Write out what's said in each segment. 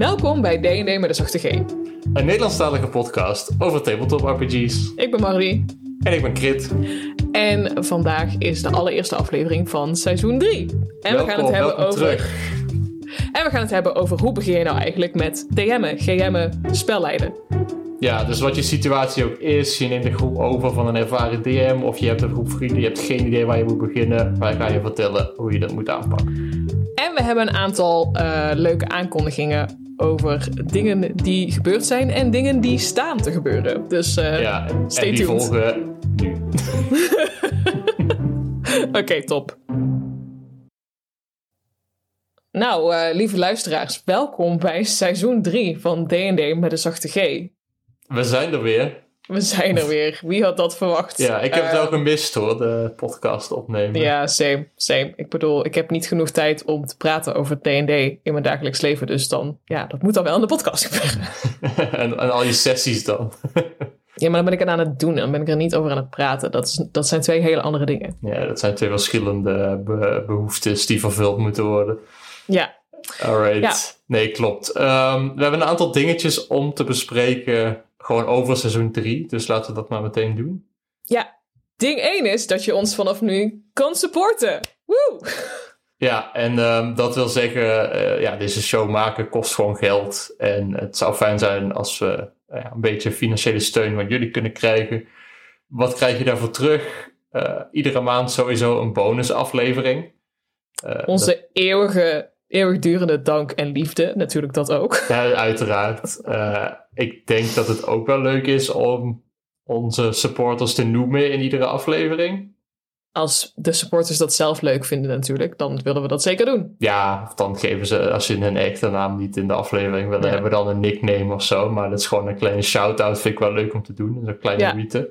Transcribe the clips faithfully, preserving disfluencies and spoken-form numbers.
Welkom bij D en D met een zachte G. Een Nederlandstalige podcast over tabletop R P G's. Ik ben Marie. En ik ben Krit. En vandaag is de allereerste aflevering van seizoen drie. En welkom, we gaan het hebben over. Terug. En we gaan het hebben over hoe begin je nou eigenlijk met D M'en, G M'en, spelleiden. Ja, dus wat je situatie ook is, je neemt een groep over van een ervaren D M of je hebt een groep vrienden, je hebt geen idee waar je moet beginnen. Wij gaan je vertellen hoe je dat moet aanpakken. En we hebben een aantal uh, leuke aankondigingen over dingen die gebeurd zijn en dingen die staan te gebeuren. Dus uh, ja, en, stay en die tuned. volgen nu. Oké, okay, top. Nou, uh, lieve luisteraars, welkom bij seizoen drie van D en D met een zachte G. We zijn er weer. We zijn er weer. Wie had dat verwacht? Ja, ik heb uh, het wel gemist hoor, de podcast opnemen. Ja, same, same. Ik bedoel, ik heb niet genoeg tijd om te praten over D en D in mijn dagelijks leven. Dus dan, ja, dat moet dan wel in de podcast gebeuren. en, en al je sessies dan. Ja, maar dan ben ik het aan het doen en dan ben ik er niet over aan het praten. Dat, is, dat zijn twee hele andere dingen. Ja, dat zijn twee verschillende be- behoeftes die vervuld moeten worden. Ja. Alright. Ja. Nee, klopt. Um, we hebben een aantal dingetjes om te bespreken, gewoon over seizoen drie. Dus laten we dat maar meteen doen. Ja, ding één is dat je ons vanaf nu kan supporten. Woe! Ja, en um, dat wil zeggen, uh, ja, deze show maken kost gewoon geld. En het zou fijn zijn als we uh, ja, een beetje financiële steun van jullie kunnen krijgen. Wat krijg je daarvoor terug? Uh, iedere maand sowieso een bonusaflevering. Uh, Onze dat... eeuwige, eeuwigdurende dank en liefde, natuurlijk dat ook. Ja, uiteraard. Uh, ik denk dat het ook wel leuk is om onze supporters te noemen in iedere aflevering. Als de supporters dat zelf leuk vinden natuurlijk, dan willen we dat zeker doen. Ja, dan geven ze, als ze hun echte naam niet in de aflevering willen, ja. hebben dan een nickname of zo. Maar dat is gewoon een kleine shout-out, vind ik wel leuk om te doen. Een kleine ja. moeite.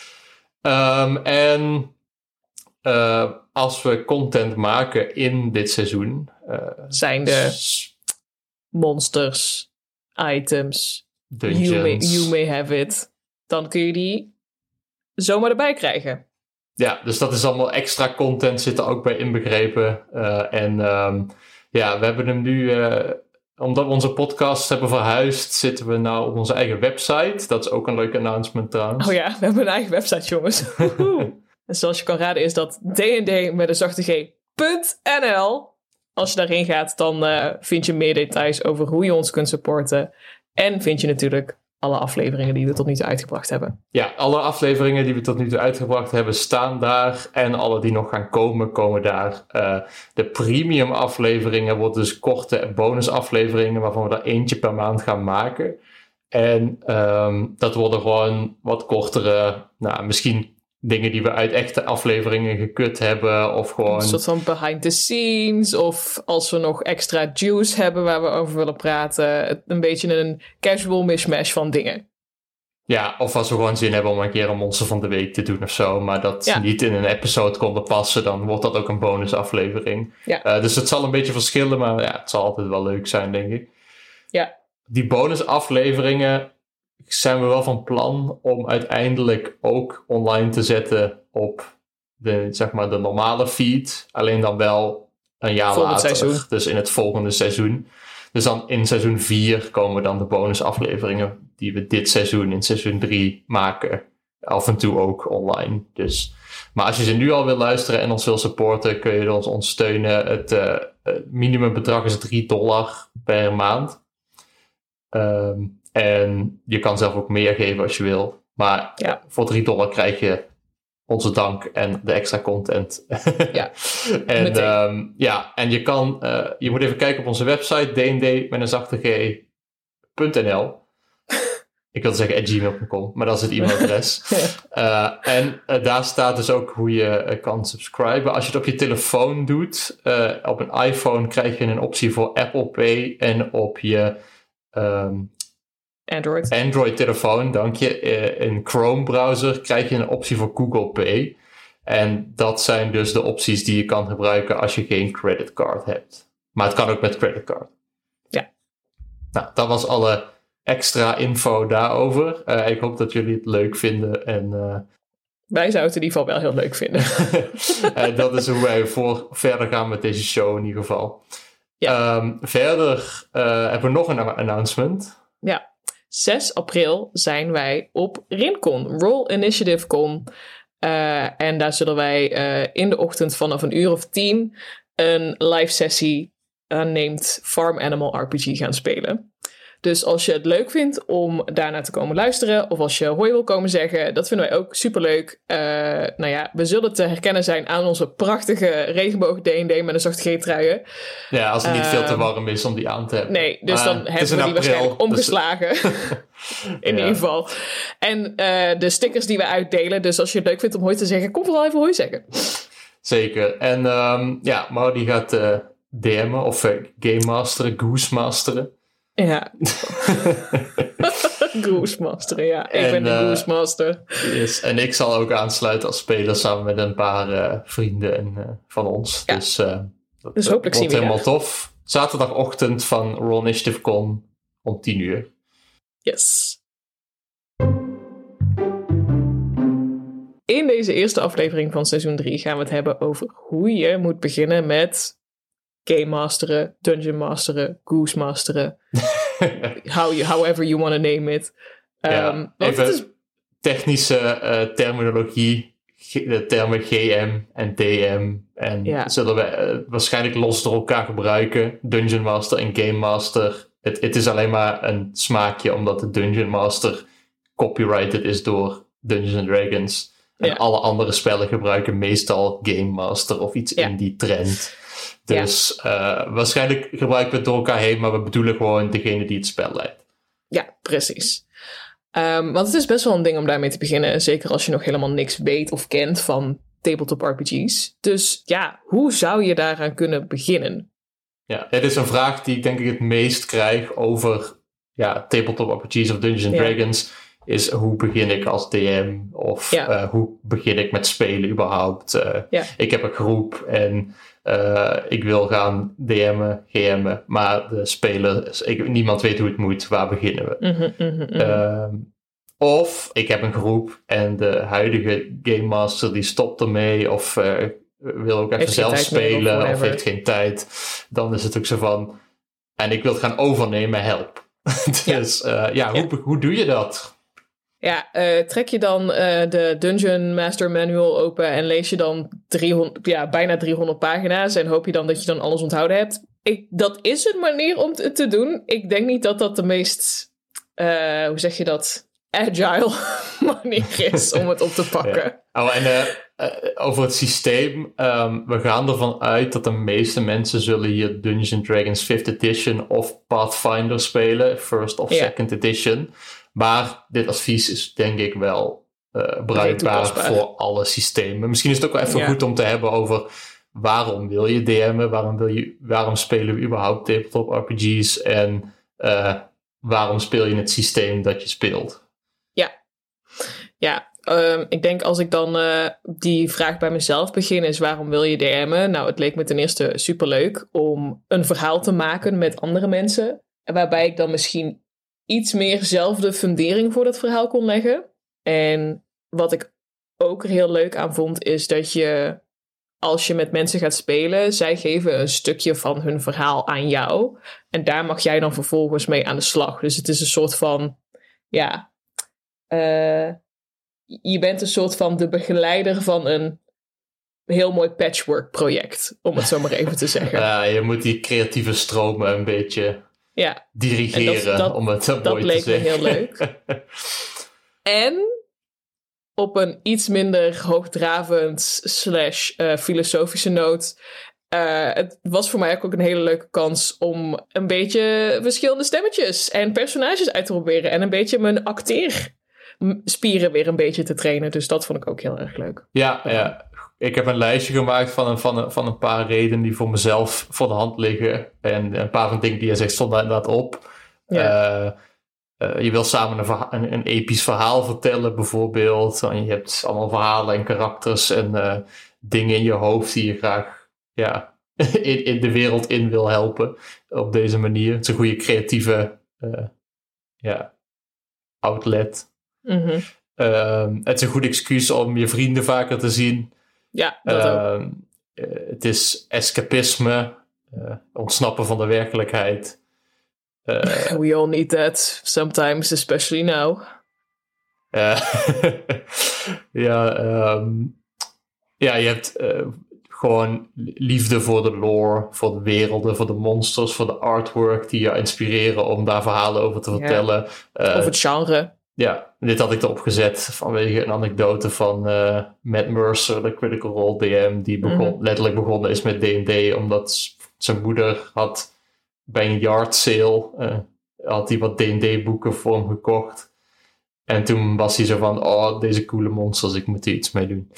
Um, en uh, als we content maken in dit seizoen... Uh, zijn de s- monsters, items, dungeons. You may, you may have it. Dan kun je die zomaar erbij krijgen. Ja, dus dat is allemaal extra content zit er ook bij inbegrepen. Uh, en um, ja, we hebben hem nu, uh, omdat we onze podcast hebben verhuisd, zitten we nou op onze eigen website. Dat is ook een leuk announcement trouwens. Oh ja, we hebben een eigen website, jongens. En zoals je kan raden is dat D en D met een zachte G punt N L. Als je daarheen gaat, dan uh, vind je meer details over hoe je ons kunt supporten. En vind je natuurlijk alle afleveringen die we tot nu toe uitgebracht hebben. Ja, alle afleveringen die we tot nu toe uitgebracht hebben staan daar. En alle die nog gaan komen, komen daar. Uh, de premium afleveringen worden dus korte bonusafleveringen waarvan we er eentje per maand gaan maken. En um, dat worden gewoon wat kortere, nou misschien dingen die we uit echte afleveringen gekut hebben. Of gewoon... Een soort van behind the scenes. Of als we nog extra juice hebben waar we over willen praten. Een beetje een casual mishmash van dingen. Ja, of als we gewoon zin hebben om een keer een monster van de week te doen of zo. Maar dat ja. niet in een episode konden passen. Dan wordt dat ook een bonusaflevering. Ja. Uh, dus het zal een beetje verschillen. Maar ja, het zal altijd wel leuk zijn, denk ik. Ja. Die bonusafleveringen zijn we wel van plan om uiteindelijk ook online te zetten op de, zeg maar, de normale feed. Alleen dan wel een jaar Volgend later. Seizoen. Dus in het volgende seizoen. Dus dan in seizoen vier komen dan de bonusafleveringen die we dit seizoen in seizoen drie maken. Af en toe ook online. Dus, maar als je ze nu al wil luisteren en ons wil supporten, kun je ons, ons steunen. Het uh, minimumbedrag is drie dollar per maand. Um, En je kan zelf ook meer geven als je wil. Maar ja. voor drie dollar krijg je onze dank en de extra content. Ja, en, um, ja, en je kan, uh, je moet even kijken op onze website, d n d met een zachte g punt n l. Ik wilde zeggen at gmail punt com, maar dat is het e-mailadres. uh, en uh, daar staat dus ook hoe je uh, kan subscriben. Als je het op je telefoon doet, uh, op een iPhone krijg je een optie voor Apple Pay. En op je um, Android. Android-telefoon, dank je. Uh, in Chrome-browser krijg je een optie voor Google Pay. En dat zijn dus de opties die je kan gebruiken als je geen creditcard hebt. Maar het kan ook met creditcard. Ja. Nou, dat was alle extra info daarover. Uh, ik hoop dat jullie het leuk vinden. En, uh, wij zouden het in ieder geval wel heel leuk vinden. uh, dat is hoe wij voor verder gaan met deze show in ieder geval. Ja. Um, verder uh, hebben we nog een announcement. Ja, zes april zijn wij op RINCon, Roll Initiative Con. Uh, en daar zullen wij uh, in de ochtend vanaf een uur of tien een live sessie named Farm Animal R P G gaan spelen. Dus als je het leuk vindt om daarnaar te komen luisteren, of als je hoi wil komen zeggen, dat vinden wij ook superleuk. Uh, nou ja, we zullen te herkennen zijn aan onze prachtige regenboog D en D met een zachte G-truien. Ja, als het niet uh, veel te warm is om die aan te hebben. Nee, dus uh, dan hebben we die april, waarschijnlijk omgeslagen. Dus... in ja. ieder geval. En uh, de stickers die we uitdelen, dus als je het leuk vindt om hoi te zeggen, kom vooral even hoi zeggen. Zeker. En um, ja, Mauro die gaat uh, D M'en of uh, Game Masteren, Goose Masteren. Ja. Goose Master, ja. Ik en, ben de uh, Goose Master. Yes. En ik zal ook aansluiten als speler samen met een paar uh, vrienden en, uh, van ons. Ja. Dus, uh, dat dus hopelijk wordt zien we helemaal tof. Zaterdagochtend van Roll Initiative Con om tien uur. Yes. In deze eerste aflevering van seizoen drie gaan we het hebben over hoe je moet beginnen met Game Masteren, Dungeon Masteren, Goose Masteren. How you, however you want to name it. Um, ja, even is... technische uh, terminologie. De termen G M en D M. En ja. zullen we uh, waarschijnlijk los door elkaar gebruiken. Dungeon Master en Game Master. Het, het is alleen maar een smaakje, omdat de Dungeon Master copyrighted is door Dungeons and Dragons. En ja. alle andere spellen gebruiken meestal Game Master of iets ja. in die trend. Dus ja. uh, waarschijnlijk gebruiken we het door elkaar heen, maar we bedoelen gewoon degene die het spel leidt. Ja, precies. Um, want het is best wel een ding om daarmee te beginnen. Zeker als je nog helemaal niks weet of kent van tabletop R P G's. Dus ja, hoe zou je daaraan kunnen beginnen? Ja, het is een vraag die ik denk ik het meest krijg over ja, tabletop R P G's of Dungeons and ja. Dragons. Is hoe begin ik als D M? Of ja. uh, hoe begin ik met spelen überhaupt? Uh, ja. Ik heb een groep en uh, ik wil gaan D M'en, G M'en. Maar de speler, ik, niemand weet hoe het moet. Waar beginnen we? Mm-hmm, mm-hmm. Uh, of ik heb een groep en de huidige Game Master die stopt ermee. Of uh, wil ook even heeft zelf spelen. Of, of heeft geen tijd. Dan is het ook zo van... En ik wil het gaan overnemen, help. dus ja, uh, ja, hoe, ja. hoe doe je dat? Ja, uh, trek je dan uh, de Dungeon Master Manual open en lees je dan driehonderd, ja, bijna driehonderd pagina's en hoop je dan dat je dan alles onthouden hebt. Ik, dat is een manier om het te doen. Ik denk niet dat dat de meest, uh, hoe zeg je dat, agile manier is om het op te pakken. Ja. Oh, en uh, uh, over het systeem, um, we gaan ervan uit dat de meeste mensen zullen hier Dungeons and Dragons fifth edition of Pathfinder spelen, first of ja. second edition. Maar dit advies is denk ik wel uh, bruikbaar voor alle systemen. Misschien is het ook wel even ja. goed om te hebben over waarom wil je D M'en, waarom, wil je, waarom spelen we überhaupt tabletop R P G's en uh, waarom speel je het systeem dat je speelt. Ja, ja. Um, ik denk als ik dan uh, die vraag bij mezelf begin is waarom wil je D M'en? Nou, het leek me ten eerste superleuk om een verhaal te maken met andere mensen. Waarbij ik dan misschien iets meer zelf de fundering voor dat verhaal kon leggen. En wat ik ook er heel leuk aan vond, is dat je, als je met mensen gaat spelen, zij geven een stukje van hun verhaal aan jou. En daar mag jij dan vervolgens mee aan de slag. Dus het is een soort van, ja, uh, je bent een soort van de begeleider van een heel mooi patchwork project, om het zo maar even te zeggen. Ja, je moet die creatieve stromen een beetje... Ja, dirigeren, dat, dat, om het zo mooi te zeggen. Dat leek me heel leuk. En op een iets minder hoogdravend slash uh, filosofische noot. Uh, het was voor mij ook een hele leuke kans om een beetje verschillende stemmetjes en personages uit te proberen. En een beetje mijn acteerspieren weer een beetje te trainen. Dus dat vond ik ook heel erg leuk. Ja, ja. Ik heb een lijstje gemaakt van een, van, een, van een paar redenen die voor mezelf voor de hand liggen. En een paar van de dingen die je zegt stonden inderdaad op. Ja. Uh, uh, je wil samen een, verha- een, een episch verhaal vertellen bijvoorbeeld. En je hebt allemaal verhalen en karakters en uh, dingen in je hoofd die je graag ja, in, in de wereld in wil helpen. Op deze manier. Het is een goede creatieve uh, ja, outlet. Mm-hmm. Uh, het is een goed excuus om je vrienden vaker te zien. Ja, dat uh, ook. Uh, het is escapisme. uh, ontsnappen van de werkelijkheid. Uh, We all need that sometimes, especially now. Uh, ja, um, ja, je hebt uh, gewoon liefde voor de lore, voor de werelden, voor de monsters, voor de artwork die je inspireren om daar verhalen over te vertellen. Ja. Uh, of het genre. Ja, dit had ik erop gezet vanwege een anekdote van uh, Matt Mercer, de Critical Role D M, die begon, mm-hmm. letterlijk begonnen is met D en D, omdat zijn moeder had bij een yard sale, uh, had hij wat D en D boeken voor hem gekocht. En toen was hij zo van, oh, deze coole monsters, ik moet er iets mee doen.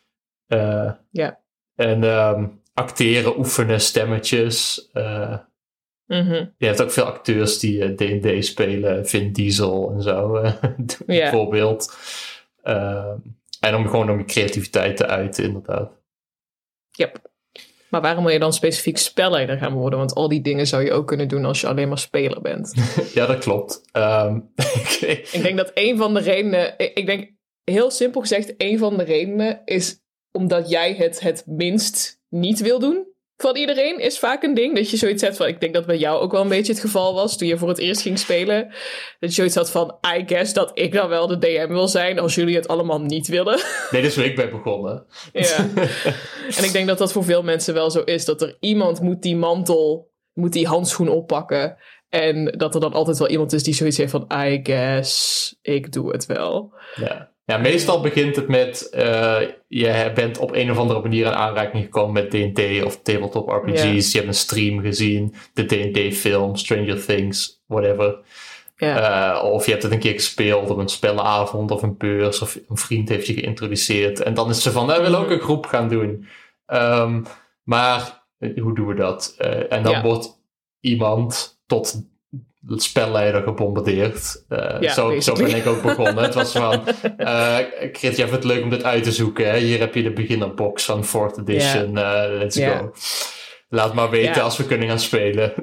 Uh, ja. En um, acteren, oefenen, stemmetjes. Uh, mm-hmm. Je hebt ook veel acteurs die uh, D en D spelen, Vin Diesel en zo, uh, bijvoorbeeld. Yeah. Uh, en om gewoon om je creativiteit te uiten, inderdaad. Yep. Maar waarom wil je dan specifiek spelleider gaan worden? Want al die dingen zou je ook kunnen doen als je alleen maar speler bent. Ja, dat klopt. Um, okay. Ik denk dat een van de redenen... Ik denk, heel simpel gezegd, een van de redenen is omdat jij het het minst niet wil doen van iedereen, is vaak een ding. Dat je zoiets hebt van... Ik denk dat bij jou ook wel een beetje het geval was toen je voor het eerst ging spelen. Dat je zoiets had van... I guess dat ik dan wel de D M wil zijn als jullie het allemaal niet willen. Nee, dat is waar ik ben begonnen. Ja. En ik denk dat dat voor veel mensen wel zo is. Dat er iemand moet die mantel, moet die handschoen oppakken. En dat er dan altijd wel iemand is die zoiets heeft van... I guess, ik doe het wel. Ja. Ja, meestal begint het met... Uh, je bent op een of andere manier in aanraking gekomen met D en D of tabletop R P G's. Yeah. Je hebt een stream gezien, de D en D film, Stranger Things, whatever. Yeah. Uh, of je hebt het een keer gespeeld op een spellenavond of een beurs. Of een vriend heeft je geïntroduceerd. En dan is ze van, wij willen ook een groep gaan doen. Um, maar hoe doen we dat? Uh, en dan yeah. wordt iemand tot... het spelleider gebombardeerd. Uh, ja, zo, zo ben ik ook begonnen. Het was van... Uh, Chris, je vindt het leuk om dit uit te zoeken. Hè? Hier heb je de beginnerbox van fourth edition. Ja. Uh, let's ja. go. Laat maar weten ja. als we kunnen gaan spelen.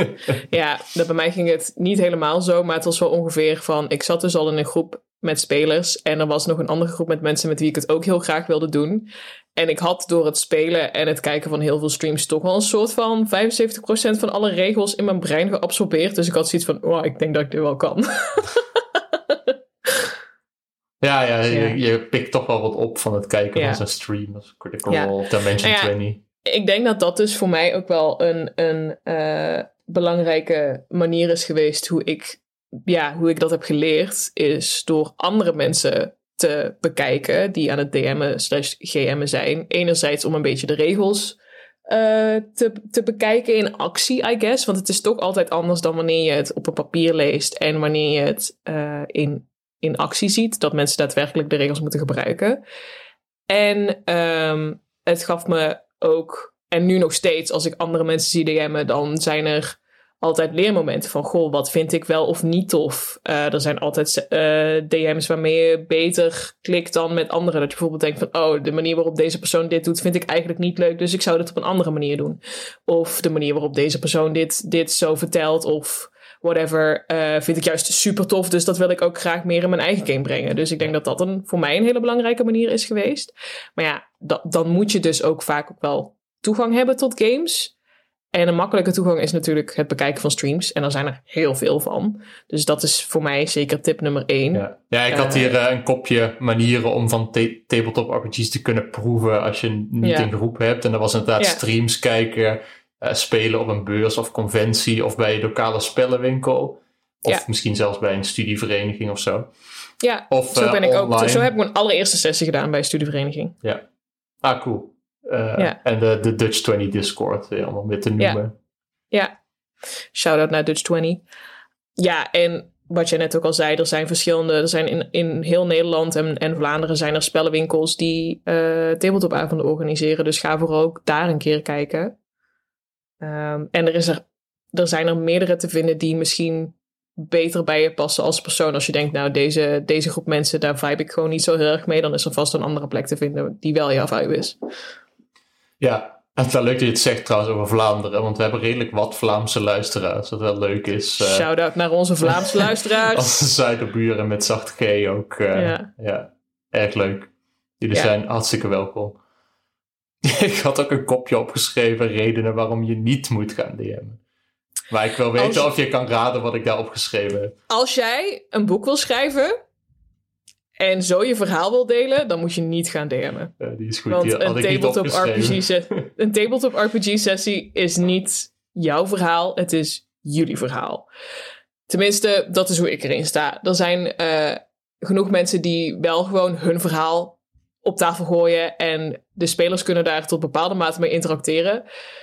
Ja, dat bij mij ging het niet helemaal zo. Maar het was wel ongeveer van... Ik zat dus al in een groep met spelers. En er was nog een andere groep met mensen met wie ik het ook heel graag wilde doen. En ik had door het spelen en het kijken van heel veel streams toch wel een soort van vijfenzeventig procent van alle regels in mijn brein geabsorbeerd. Dus ik had zoiets van, oh, ik denk dat ik dit wel kan. Ja, ja, ja. Je, je pikt toch wel wat op van het kijken ja. van zo'n stream. Als Critical Role ja. of Dimension ja, twintig. Ik denk dat dat dus voor mij ook wel een, een uh, belangrijke manier is geweest hoe ik, ja, hoe ik dat heb geleerd. Is door andere mensen te bekijken die aan het D M'en slash G M'en zijn. Enerzijds om een beetje de regels uh, te, te bekijken in actie, I guess. Want het is toch altijd anders dan wanneer je het op een papier leest en wanneer je het uh, in, in actie ziet. Dat mensen daadwerkelijk de regels moeten gebruiken. En um, het gaf me ook, en nu nog steeds, als ik andere mensen zie D M'en, dan zijn er altijd leermomenten van, goh, wat vind ik wel of niet tof. Uh, er zijn altijd uh, D M's waarmee je beter klikt dan met anderen. Dat je bijvoorbeeld denkt van, oh, de manier waarop deze persoon dit doet, vind ik eigenlijk niet leuk, dus ik zou dit op een andere manier doen. Of de manier waarop deze persoon dit, dit zo vertelt, of whatever, uh, vind ik juist super tof, dus dat wil ik ook graag meer in mijn eigen game brengen. Dus ik denk dat dat een, voor mij een hele belangrijke manier is geweest. Maar ja, da- dan moet je dus ook vaak ook wel toegang hebben tot games. En een makkelijke toegang is natuurlijk het bekijken van streams. En daar zijn er heel veel van. Dus dat is voor mij zeker tip nummer één. Ja, ja ik had hier uh, een kopje manieren om van t- tabletop R P G's te kunnen proeven als je niet ja. een groep hebt. En dat was inderdaad ja. streams kijken, uh, spelen op een beurs of conventie of bij een lokale spellenwinkel. Of ja. misschien zelfs bij een studievereniging of zo. Ja, of, zo ben uh, ik ook. Zo heb ik mijn allereerste sessie gedaan bij een studievereniging. Ja, ah cool. Uh, ja. En de, de Dutch twintig Discord, ja, om het weer te noemen. Ja, ja. Shout-out naar Dutch twintig. Ja, en wat je net ook al zei, er zijn verschillende... Er zijn in, in heel Nederland en, en Vlaanderen zijn er spellenwinkels die uh, tabletopavonden organiseren. Dus ga vooral ook daar een keer kijken. Um, en er, is er, er zijn er meerdere te vinden die misschien beter bij je passen als persoon. Als je denkt, nou, deze, deze groep mensen, daar vibe ik gewoon niet zo heel erg mee. Dan is er vast een andere plek te vinden die wel jouw vibe is. Ja, het is wel leuk dat je het zegt trouwens over Vlaanderen, want we hebben redelijk wat Vlaamse luisteraars, wat wel leuk is. Uh, Shout-out naar onze Vlaamse luisteraars. Onze zuiderburen met zacht G ook. Uh, ja. ja, erg leuk. Jullie ja. zijn hartstikke welkom. Ik had ook een kopje opgeschreven, redenen waarom je niet moet gaan D M'en. Maar ik wil weten als, of je kan raden wat ik daar opgeschreven heb. Als jij een boek wil schrijven en zo je verhaal wil delen, dan moet je niet gaan D M'en. Ja, die is goed, Want die had een ik niet tabletop, opgeschreven. R P G se- een tabletop R P G-sessie is niet jouw verhaal, het is jullie verhaal. Tenminste, dat is hoe ik erin sta. Er zijn uh, genoeg mensen die wel gewoon hun verhaal op tafel gooien en de spelers kunnen daar tot bepaalde mate mee interacteren.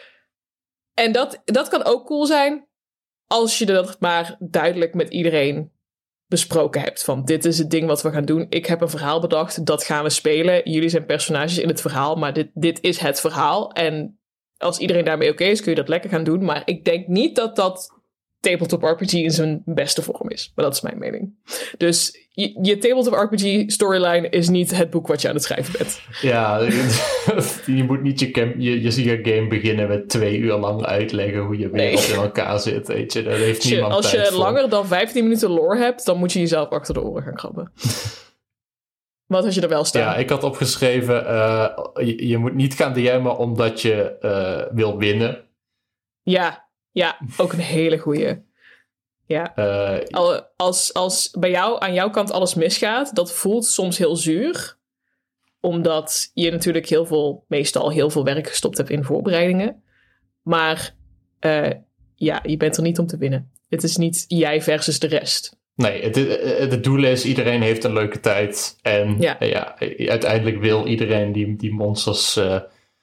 En dat, dat kan ook cool zijn als je dat maar duidelijk met iedereen besproken hebt. Van dit is het ding wat we gaan doen. Ik heb een verhaal bedacht, dat gaan we spelen. Jullie zijn personages in het verhaal, maar dit, dit is het verhaal. En als iedereen daarmee oké is, kun je dat lekker gaan doen. Maar ik denk niet dat dat tabletop R P G in zijn beste vorm is. Maar dat is mijn mening. Dus je, je tabletop R P G storyline is niet het boek wat je aan het schrijven bent. Ja, je moet niet je, camp, je, je game beginnen met twee uur lang uitleggen hoe je wereld nee. in elkaar zit. Weet je, dat heeft als niemand je, als tijd je voor. langer dan vijftien minuten lore hebt, dan moet je jezelf achter de oren gaan krabben. Wat had je er wel staan? Ja, ik had opgeschreven, uh, je, je moet niet gaan D M'en omdat je uh, wil winnen. Ja. Ja, ook een hele goeie. Ja. Uh, als, als bij jou aan jouw kant alles misgaat, dat voelt soms heel zuur. Omdat je natuurlijk heel veel, meestal heel veel werk gestopt hebt in voorbereidingen. Maar uh, ja, je bent er niet om te winnen. Het is niet jij versus de rest. Nee, het, het, het doel is, iedereen heeft een leuke tijd. En ja. Uh, ja, uiteindelijk wil iedereen die, die monsters uh,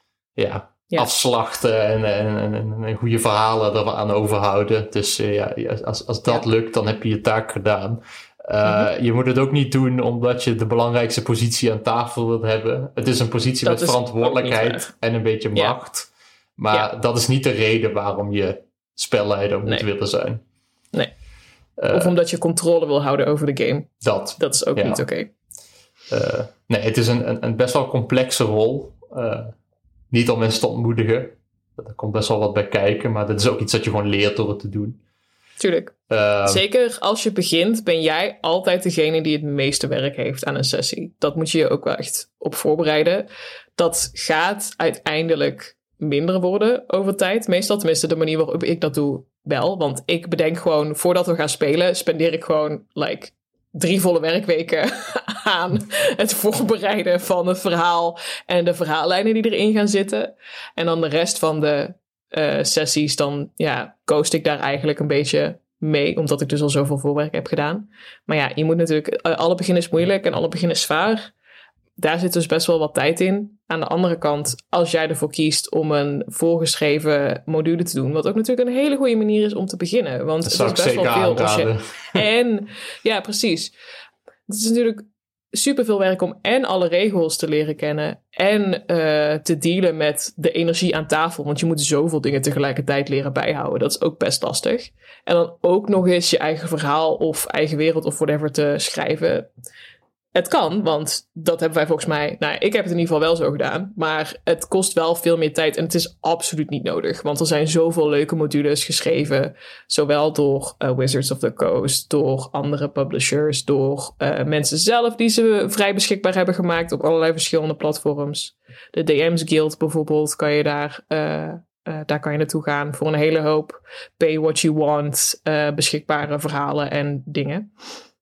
ja, ja. afslachten en, en, en, en goede verhalen eraan overhouden. Dus uh, ja, als, als dat ja. lukt, dan heb je je taak gedaan. Uh, mm-hmm. Je moet het ook niet doen omdat je de belangrijkste positie aan tafel wilt hebben. Het is een positie dat met verantwoordelijkheid en een beetje macht. Ja. Maar ja. dat is niet de reden waarom je spelleider moet nee. willen zijn. Nee. Uh, of omdat je controle wil houden over de game. Dat. Dat is ook ja. niet oké. Okay. Uh, nee, het is een, een, een best wel complexe rol. Uh, niet om mensen te ontmoedigen. Er komt best wel wat bij kijken. Maar dat is ook iets dat je gewoon leert door het te doen. Tuurlijk. Uh, Zeker als je begint, ben jij altijd degene die het meeste werk heeft aan een sessie. Dat moet je je ook wel echt op voorbereiden. Dat gaat uiteindelijk minder worden over tijd. Meestal, tenminste de manier waarop ik dat doe, wel. Want ik bedenk gewoon, voordat we gaan spelen, spendeer ik gewoon like drie volle werkweken aan het voorbereiden van het verhaal en de verhaallijnen die erin gaan zitten. En dan de rest van de uh, sessies, dan ja, coast ik daar eigenlijk een beetje mee, omdat ik dus al zoveel voorwerk heb gedaan. Maar ja, je moet natuurlijk, uh, alle begin is moeilijk en alle begin is zwaar. Daar zit dus best wel wat tijd in. Aan de andere kant, als jij ervoor kiest om een voorgeschreven module te doen, wat ook natuurlijk een hele goede manier is om te beginnen. Want dat het is best wel veel als je. En ja, precies. Het is natuurlijk super veel werk om en alle regels te leren kennen en uh, te dealen met de energie aan tafel. Want je moet zoveel dingen tegelijkertijd leren bijhouden. Dat is ook best lastig. En dan ook nog eens je eigen verhaal of eigen wereld of whatever te schrijven. Het kan, want dat hebben wij volgens mij... Nou, ik heb het in ieder geval wel zo gedaan. Maar het kost wel veel meer tijd en het is absoluut niet nodig. Want er zijn zoveel leuke modules geschreven. Zowel door uh, Wizards of the Coast, door andere publishers, door uh, mensen zelf die ze vrij beschikbaar hebben gemaakt op allerlei verschillende platforms. De D M's Guild bijvoorbeeld, kan je daar, uh, uh, daar kan je naartoe gaan voor een hele hoop pay what you want, uh, beschikbare verhalen en dingen.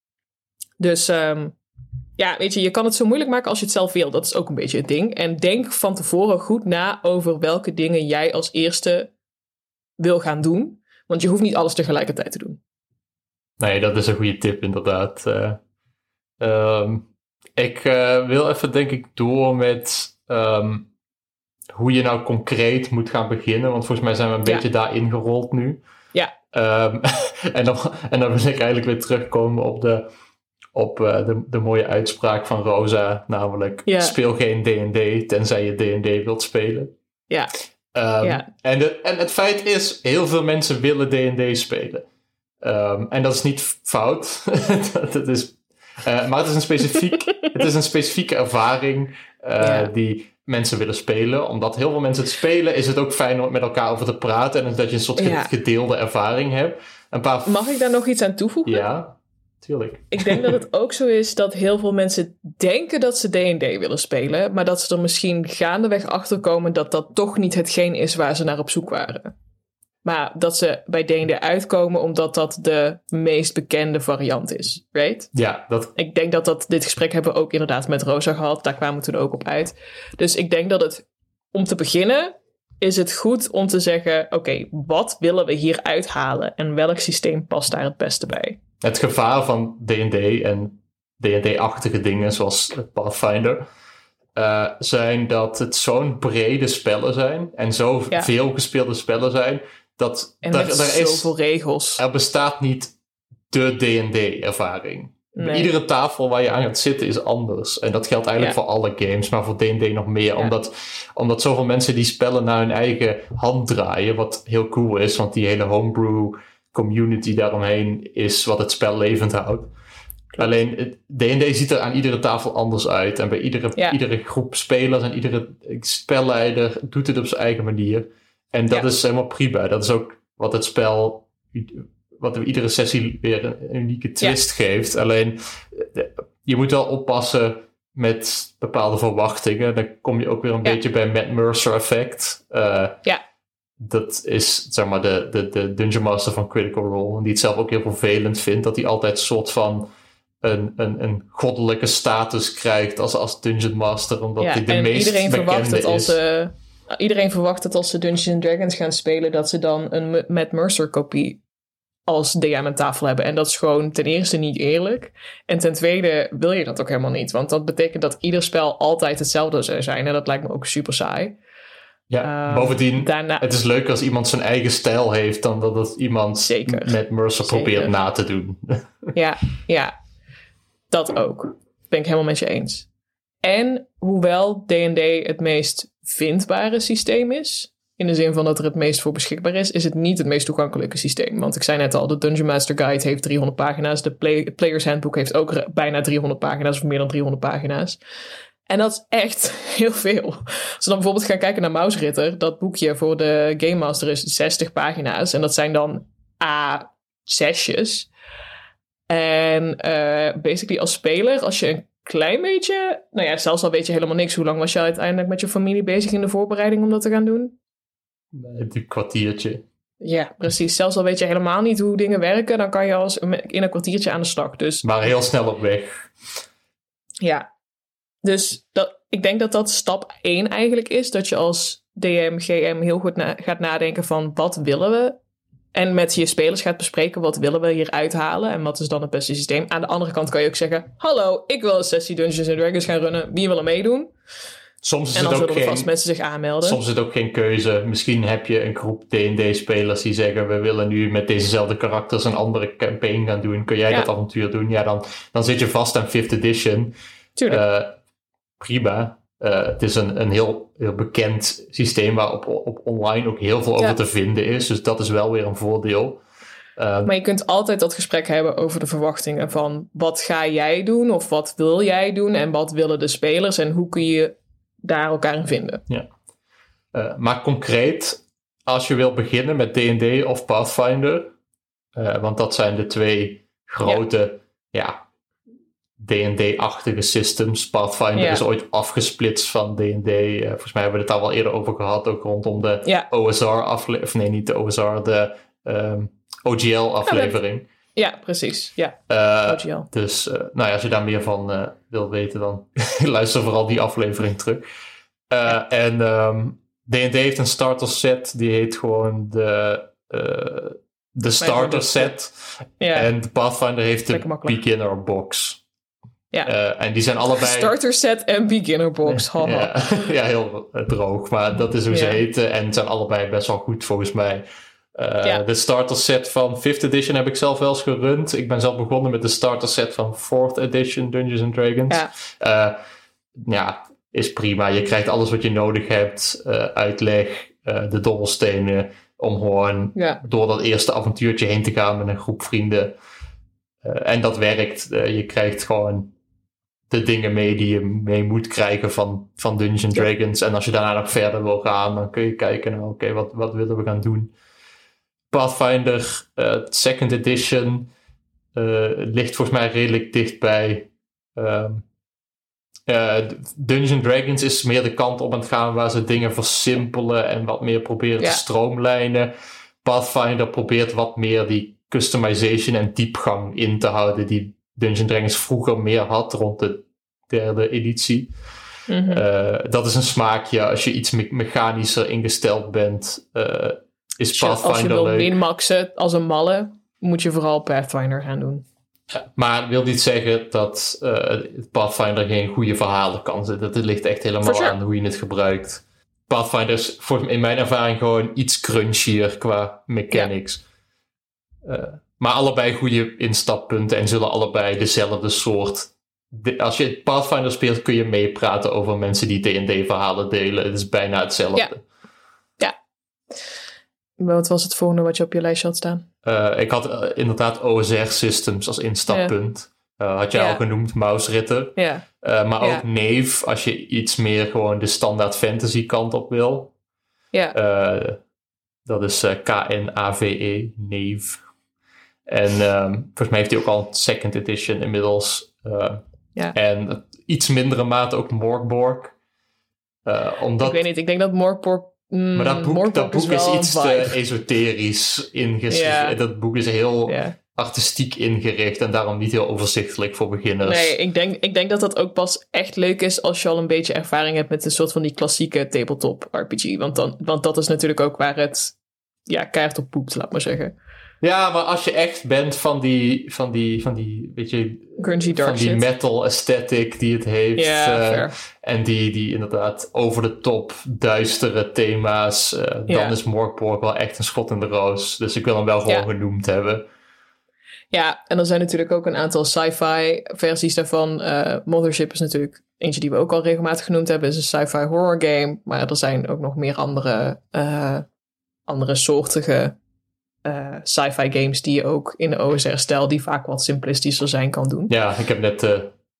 Dus... Um, Ja, weet je, je kan het zo moeilijk maken als je het zelf wil. Dat is ook een beetje het ding. En denk van tevoren goed na over welke dingen jij als eerste wil gaan doen. Want je hoeft niet alles tegelijkertijd te doen. Nee, dat is een goede tip inderdaad. Uh, um, ik uh, wil even denk ik door met um, hoe je nou concreet moet gaan beginnen. Want volgens mij zijn we een ja. beetje daarin gerold nu. Ja. Um, en, dan, en dan wil ik eigenlijk weer terugkomen op de... op uh, de, de mooie uitspraak van Rosa, namelijk yeah. speel geen D en D tenzij je D en D wilt spelen. Ja. Um, yeah. en, de, en het feit is, heel veel mensen willen D en D spelen. Um, en dat is niet fout. dat, dat is, uh, maar het is, een specifiek, het is een specifieke ervaring uh, yeah. die mensen willen spelen. Omdat heel veel mensen het spelen, is het ook fijn om met elkaar over te praten en dat je een soort yeah. gedeelde ervaring hebt. Een paar... Mag ik daar nog iets aan toevoegen? Ja. tuurlijk. Ik denk dat het ook zo is dat heel veel mensen denken dat ze D en D willen spelen, maar dat ze er misschien gaandeweg achter komen dat dat toch niet hetgeen is waar ze naar op zoek waren. Maar dat ze bij D en D uitkomen omdat dat de meest bekende variant is, right? Ja, dat... Ik denk dat, dat dit gesprek hebben we ook inderdaad met Rosa gehad. Daar kwamen we toen ook op uit. Dus ik denk dat het, om te beginnen, is het goed om te zeggen, oké, okay, wat willen we hier uithalen en welk systeem past daar het beste bij? Het gevaar van D en D en D en D-achtige dingen zoals Pathfinder uh, zijn dat het zo'n brede spellen zijn en zo ja. veel gespeelde spellen zijn dat en met er, er zoveel is, regels. Er bestaat niet de D en D-ervaring. Nee. Iedere tafel waar je aan gaat zitten is anders. En dat geldt eigenlijk ja. voor alle games, maar voor D en D nog meer. Ja. Omdat, omdat zoveel mensen die spellen naar hun eigen hand draaien, wat heel cool is, want die hele homebrew community daaromheen is wat het spel levend houdt. Klopt. Alleen D en D ziet er aan iedere tafel anders uit. En bij iedere, ja. iedere groep spelers en iedere spelleider doet het op zijn eigen manier. En dat ja. is helemaal prima. Dat is ook wat het spel, wat iedere sessie weer een unieke twist ja. geeft. Alleen, je moet wel oppassen met bepaalde verwachtingen. Dan kom je ook weer een ja. beetje bij Matt Mercer effect. Uh, ja. Dat is, zeg maar, de, de, de Dungeon Master van Critical Role. Die het zelf ook heel vervelend vindt. Dat hij altijd een soort van een, een, een goddelijke status krijgt als, als Dungeon Master. Omdat ja, hij de meest iedereen bekende verwacht het als, is. Uh, iedereen verwacht het als ze Dungeons and Dragons gaan spelen, dat ze dan een Matt Mercer kopie als D M aan tafel hebben. En dat is gewoon ten eerste niet eerlijk. En ten tweede wil je dat ook helemaal niet. Want dat betekent dat ieder spel altijd hetzelfde zou zijn. En dat lijkt me ook super saai. Ja, um, bovendien, daarna... het is leuker als iemand zijn eigen stijl heeft dan dat het iemand Zeker. met Mercer Zeker. probeert na te doen. Ja, ja, dat ook. Ben ik helemaal met je eens. En hoewel D en D het meest vindbare systeem is, in de zin van dat er het meest voor beschikbaar is, is het niet het meest toegankelijke systeem. Want ik zei net al, de Dungeon Master Guide heeft driehonderd pagina's, de play- Player's Handbook heeft ook bijna driehonderd pagina's, of meer dan driehonderd pagina's. En dat is echt heel veel. Als we dan bijvoorbeeld gaan kijken naar Mausritter, dat boekje voor de Game Master is zestig pagina's. En dat zijn dan A zesjes. En uh, basically als speler, als je een klein beetje, nou ja, zelfs al weet je helemaal niks. Hoe lang was je uiteindelijk met je familie bezig in de voorbereiding om dat te gaan doen? Een kwartiertje. Ja, precies. Zelfs al weet je helemaal niet hoe dingen werken, dan kan je als in een kwartiertje aan de slag. Dus, maar heel snel op weg. Ja. Dus dat, ik denk dat dat stap één eigenlijk is. Dat je als D M, G M heel goed na, gaat nadenken van wat willen we? En met je spelers gaat bespreken wat willen we hier uithalen. En wat is dan het beste systeem? Aan de andere kant kan je ook zeggen, hallo, ik wil een sessie Dungeons and Dragons gaan runnen. Wie wil er meedoen? Soms is en dan het ook zullen er geen, vast mensen zich aanmelden. Soms is het ook geen keuze. Misschien heb je een groep D en D-spelers die zeggen, we willen nu met dezezelfde karakters een andere campaign gaan doen. Kun jij ja. dat avontuur doen? Ja, dan, dan zit je vast aan fifth edition. Tuurlijk. Uh, prima. Uh, het is een, een heel, heel bekend systeem waar op, op online ook heel veel ja. over te vinden is. Dus dat is wel weer een voordeel. Uh, maar je kunt altijd dat gesprek hebben over de verwachtingen van wat ga jij doen of wat wil jij doen en wat willen de spelers en hoe kun je daar elkaar in vinden. Ja. Uh, maar concreet, als je wil beginnen met D en D of Pathfinder, uh, want dat zijn de twee grote ja. Ja, D en D-achtige systems. Pathfinder ja. is ooit afgesplitst van D en D. Uh, volgens mij hebben we het daar wel eerder over gehad, ook rondom de ja. O S R-aflevering. Of nee, niet de O S R, de um, O G L-aflevering. Ja, ja, precies. Ja. Uh, O G L. Dus uh, nou ja, als je daar meer van uh, wil weten, dan luister vooral die aflevering terug. Uh, ja. En um, D en D heeft een starter set, die heet gewoon de, uh, de starter set. Ja. En de Pathfinder heeft de beginner box. Ja. Uh, en die zijn allebei... Starter set en beginner box. ja, ja, heel droog, maar dat is hoe ze ja. heten. En zijn allebei best wel goed volgens mij. Uh, ja. De starter set van fifth edition heb ik zelf wel eens gerund. Ik ben zelf begonnen met de starter set van fourth edition Dungeons and Dragons. Ja, uh, ja is prima. Je krijgt alles wat je nodig hebt. Uh, uitleg, uh, de dobbelstenen, om gewoon ja. door dat eerste avontuurtje heen te gaan met een groep vrienden. Uh, en dat werkt. Uh, je krijgt gewoon de dingen mee die je mee moet krijgen van, van Dungeons and Dragons. Ja. En als je daarna nog verder wil gaan, dan kun je kijken naar, oké, okay, wat, wat willen we gaan doen? Pathfinder uh, second edition uh, ligt volgens mij redelijk dicht bij... Um, uh, Dungeons Dragons is meer de kant op aan het gaan waar ze dingen versimpelen en wat meer proberen ja. te stroomlijnen. Pathfinder probeert wat meer die customization en diepgang in te houden die Dungeons Dragons vroeger meer had rond de derde editie. Mm-hmm. Uh, dat is een smaakje. Als je iets me- mechanischer ingesteld bent, uh, is Pathfinder leuk. Als je wil min-maxen als een malle, moet je vooral Pathfinder gaan doen. Ja, maar dat wil niet zeggen dat uh, Pathfinder geen goede verhalen kan zetten. Het ligt echt helemaal sure. aan hoe je het gebruikt. Pathfinder is in mijn ervaring gewoon iets crunchier qua mechanics. Ja. Uh, maar allebei goede instappunten en zullen allebei dezelfde soort... De, als je Pathfinder speelt kun je meepraten over mensen die D en D verhalen delen. Het is bijna hetzelfde. Ja. ja. Wat was het volgende wat je op je lijstje had staan? Uh, ik had uh, inderdaad O S R systems als instappunt. Ja. Uh, had jij ja. al genoemd, Mausritter. Ja. Uh, maar ja. ook Nave, als je iets meer gewoon de standaard fantasy kant op wil. Ja. Uh, dat is uh, K N A V E, Nave. En um, volgens mij heeft hij ook al een second edition inmiddels. Uh, ja. En iets mindere mate ook Morkborg. Uh, omdat... Ik weet niet, ik denk dat Morkborg... Mm, maar dat boek, Morkborg dat boek is, is iets te esoterisch ingeschreven. Ja. Dat boek is heel ja. artistiek ingericht en daarom niet heel overzichtelijk voor beginners. Nee, ik denk, ik denk dat dat ook pas echt leuk is als je al een beetje ervaring hebt met een soort van die klassieke tabletop R P G. Want, dan, want dat is natuurlijk ook waar het ja, keihard op poept, laat maar zeggen. Ja, maar als je echt bent van die, van die, van die, weet je, grungy dark van die shit. Metal aesthetic die het heeft. Ja, uh, en die, die inderdaad over de top duistere thema's. Uh, dan ja. is Morkborg wel echt een schot in de roos. Dus ik wil hem wel gewoon ja. genoemd hebben. Ja, en er zijn natuurlijk ook een aantal sci-fi versies daarvan. Uh, Mothership is natuurlijk eentje die we ook al regelmatig genoemd hebben. Is een sci-fi horror game. Maar er zijn ook nog meer andere, uh, andere soortige uh, sci-fi games die je ook in de O S R-stijl, die vaak wat simplistischer zijn, kan doen. Ja, ik heb net uh,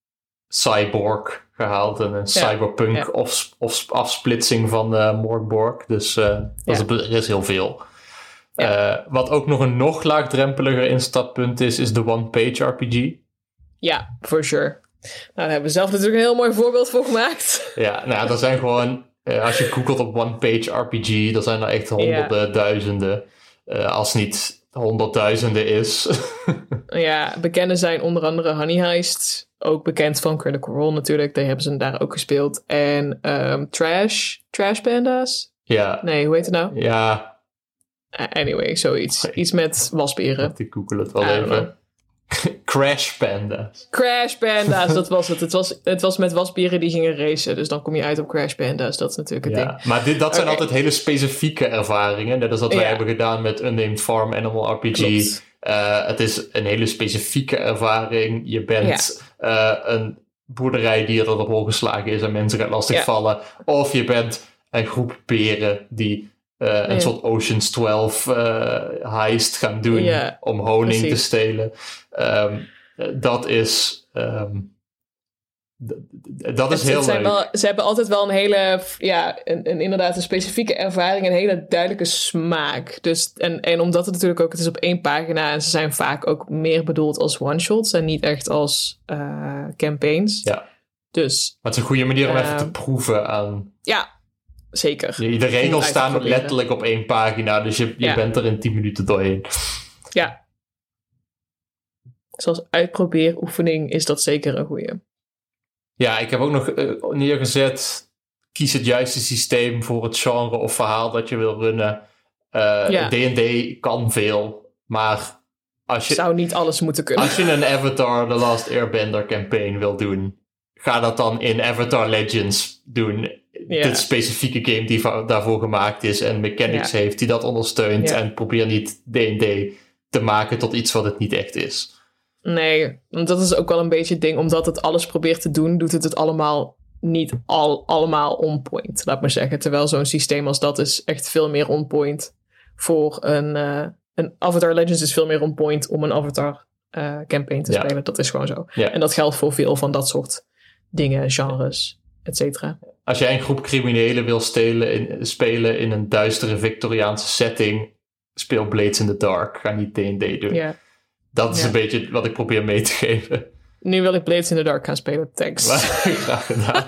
Cyborg gehaald. En een ja, cyberpunk ja. Of, of afsplitsing van uh, Morkborg. Dus uh, dat ja. is, er is heel veel. Ja. Uh, wat ook nog een nog laagdrempeliger instappunt is, is de one-page R P G. Ja, for sure. Nou, daar hebben we zelf natuurlijk een heel mooi voorbeeld voor gemaakt. Ja, nou, dat zijn gewoon... Uh, als je googelt op one-page R P G, dan zijn er echt honderden, ja. duizenden. Uh, als het niet honderdduizenden is. Ja, bekende zijn onder andere Honey Heist. Ook bekend van Critical Role natuurlijk. Die hebben ze daar ook gespeeld. En um, Trash. Trash Pandas? Ja. Nee, hoe heet het nou? Ja... Anyway, zoiets. Okay. Iets met wasberen. Ik google het wel even. Crash Pandas. Crash Pandas, dat was het. Het was, het was met wasberen die gingen racen. Dus dan kom je uit op Crash Pandas. Dat is natuurlijk het ja, ding. Maar dit, dat zijn okay. altijd hele specifieke ervaringen. Net als dat wij ja. hebben gedaan met Unnamed Farm Animal R P G. Uh, het is een hele specifieke ervaring. Je bent ja. uh, een boerderij die er op hol geslagen is en mensen gaat lastigvallen. Ja. Of je bent een groep beren die... Uh, een ja. soort Ocean's twaalf uh, heist gaan doen ja, om honing precies. te stelen. Um, dat is... Um, d- d- dat is het, heel het leuk. Wel, ze hebben altijd wel een hele... Ja, een, een, inderdaad een specifieke ervaring. Een hele duidelijke smaak. Dus, en, en omdat het natuurlijk ook... Het is op één pagina en ze zijn vaak ook meer bedoeld als one-shots. En niet echt als uh, campaigns. Ja. Dus... Maar het is een goede manier om uh, even te proeven aan... Ja. Zeker. De regels staan letterlijk op één pagina, dus je, je ja. bent er in tien minuten doorheen. Ja. Zoals uitprobeeroefening is dat zeker een goeie. Ja, ik heb ook nog uh, neergezet, kies het juiste systeem voor het genre of verhaal dat je wil runnen. Uh, ja. D en D kan veel, maar als je... Zou niet alles moeten kunnen. Als je een Avatar The Last Airbender campaign wil doen, ga dat dan in Avatar Legends doen. Ja. Dit specifieke game die va- daarvoor gemaakt is en mechanics ja. heeft die dat ondersteunt. Ja. En probeer niet D en D te maken tot iets wat het niet echt is. Nee, want dat is ook wel een beetje het ding. Omdat het alles probeert te doen, doet het het allemaal niet al, allemaal on point. Laat maar zeggen. Terwijl zo'n systeem als dat is echt veel meer on point voor een... Uh, een Avatar Legends is veel meer on point om een Avatar uh, campaign te ja. spelen. Dat is gewoon zo. Ja. En dat geldt voor veel van dat soort dingen, genres, et cetera. Als jij een groep criminelen wil stelen in, spelen in een duistere Victoriaanse setting, speel Blades in the Dark. Ga niet D en D doen. Ja. Dat is Ja. een beetje wat ik probeer mee te geven. Nu wil ik Blades in the Dark gaan spelen. Thanks. Graag gedaan.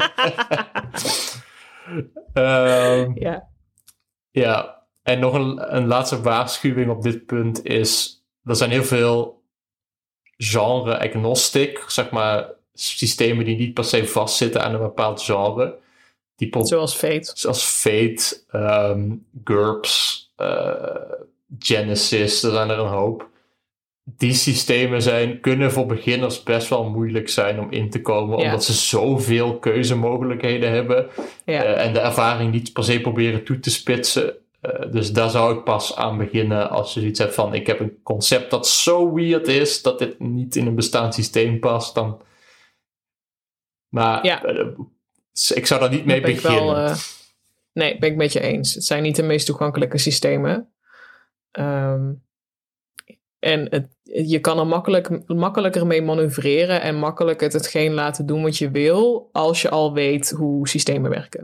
um, Ja. Ja, en nog een, een laatste waarschuwing op dit punt is... Er zijn heel veel genre-agnostic, zeg maar, systemen die niet per se vastzitten aan een bepaald genre. Die pro- Zoals Fate. Zoals Fate, um, GURPS, uh, Genesis, er zijn er een hoop. Die systemen zijn, kunnen voor beginners best wel moeilijk zijn om in te komen, Ja. omdat ze zoveel keuzemogelijkheden hebben Ja. uh, en de ervaring niet per se proberen toe te spitsen. Uh, dus daar zou ik pas aan beginnen als je zoiets hebt van, ik heb een concept dat zo weird is dat dit niet in een bestaand systeem past. Dan... Maar Ja. uh, ik zou daar niet mee Ben ik beginnen. wel, uh, nee, ben ik met je eens. Het zijn niet de meest toegankelijke systemen. Um, en het, je kan er makkelijk, makkelijker mee manoeuvreren en makkelijker het hetgeen laten doen wat je wil, als je al weet hoe systemen werken.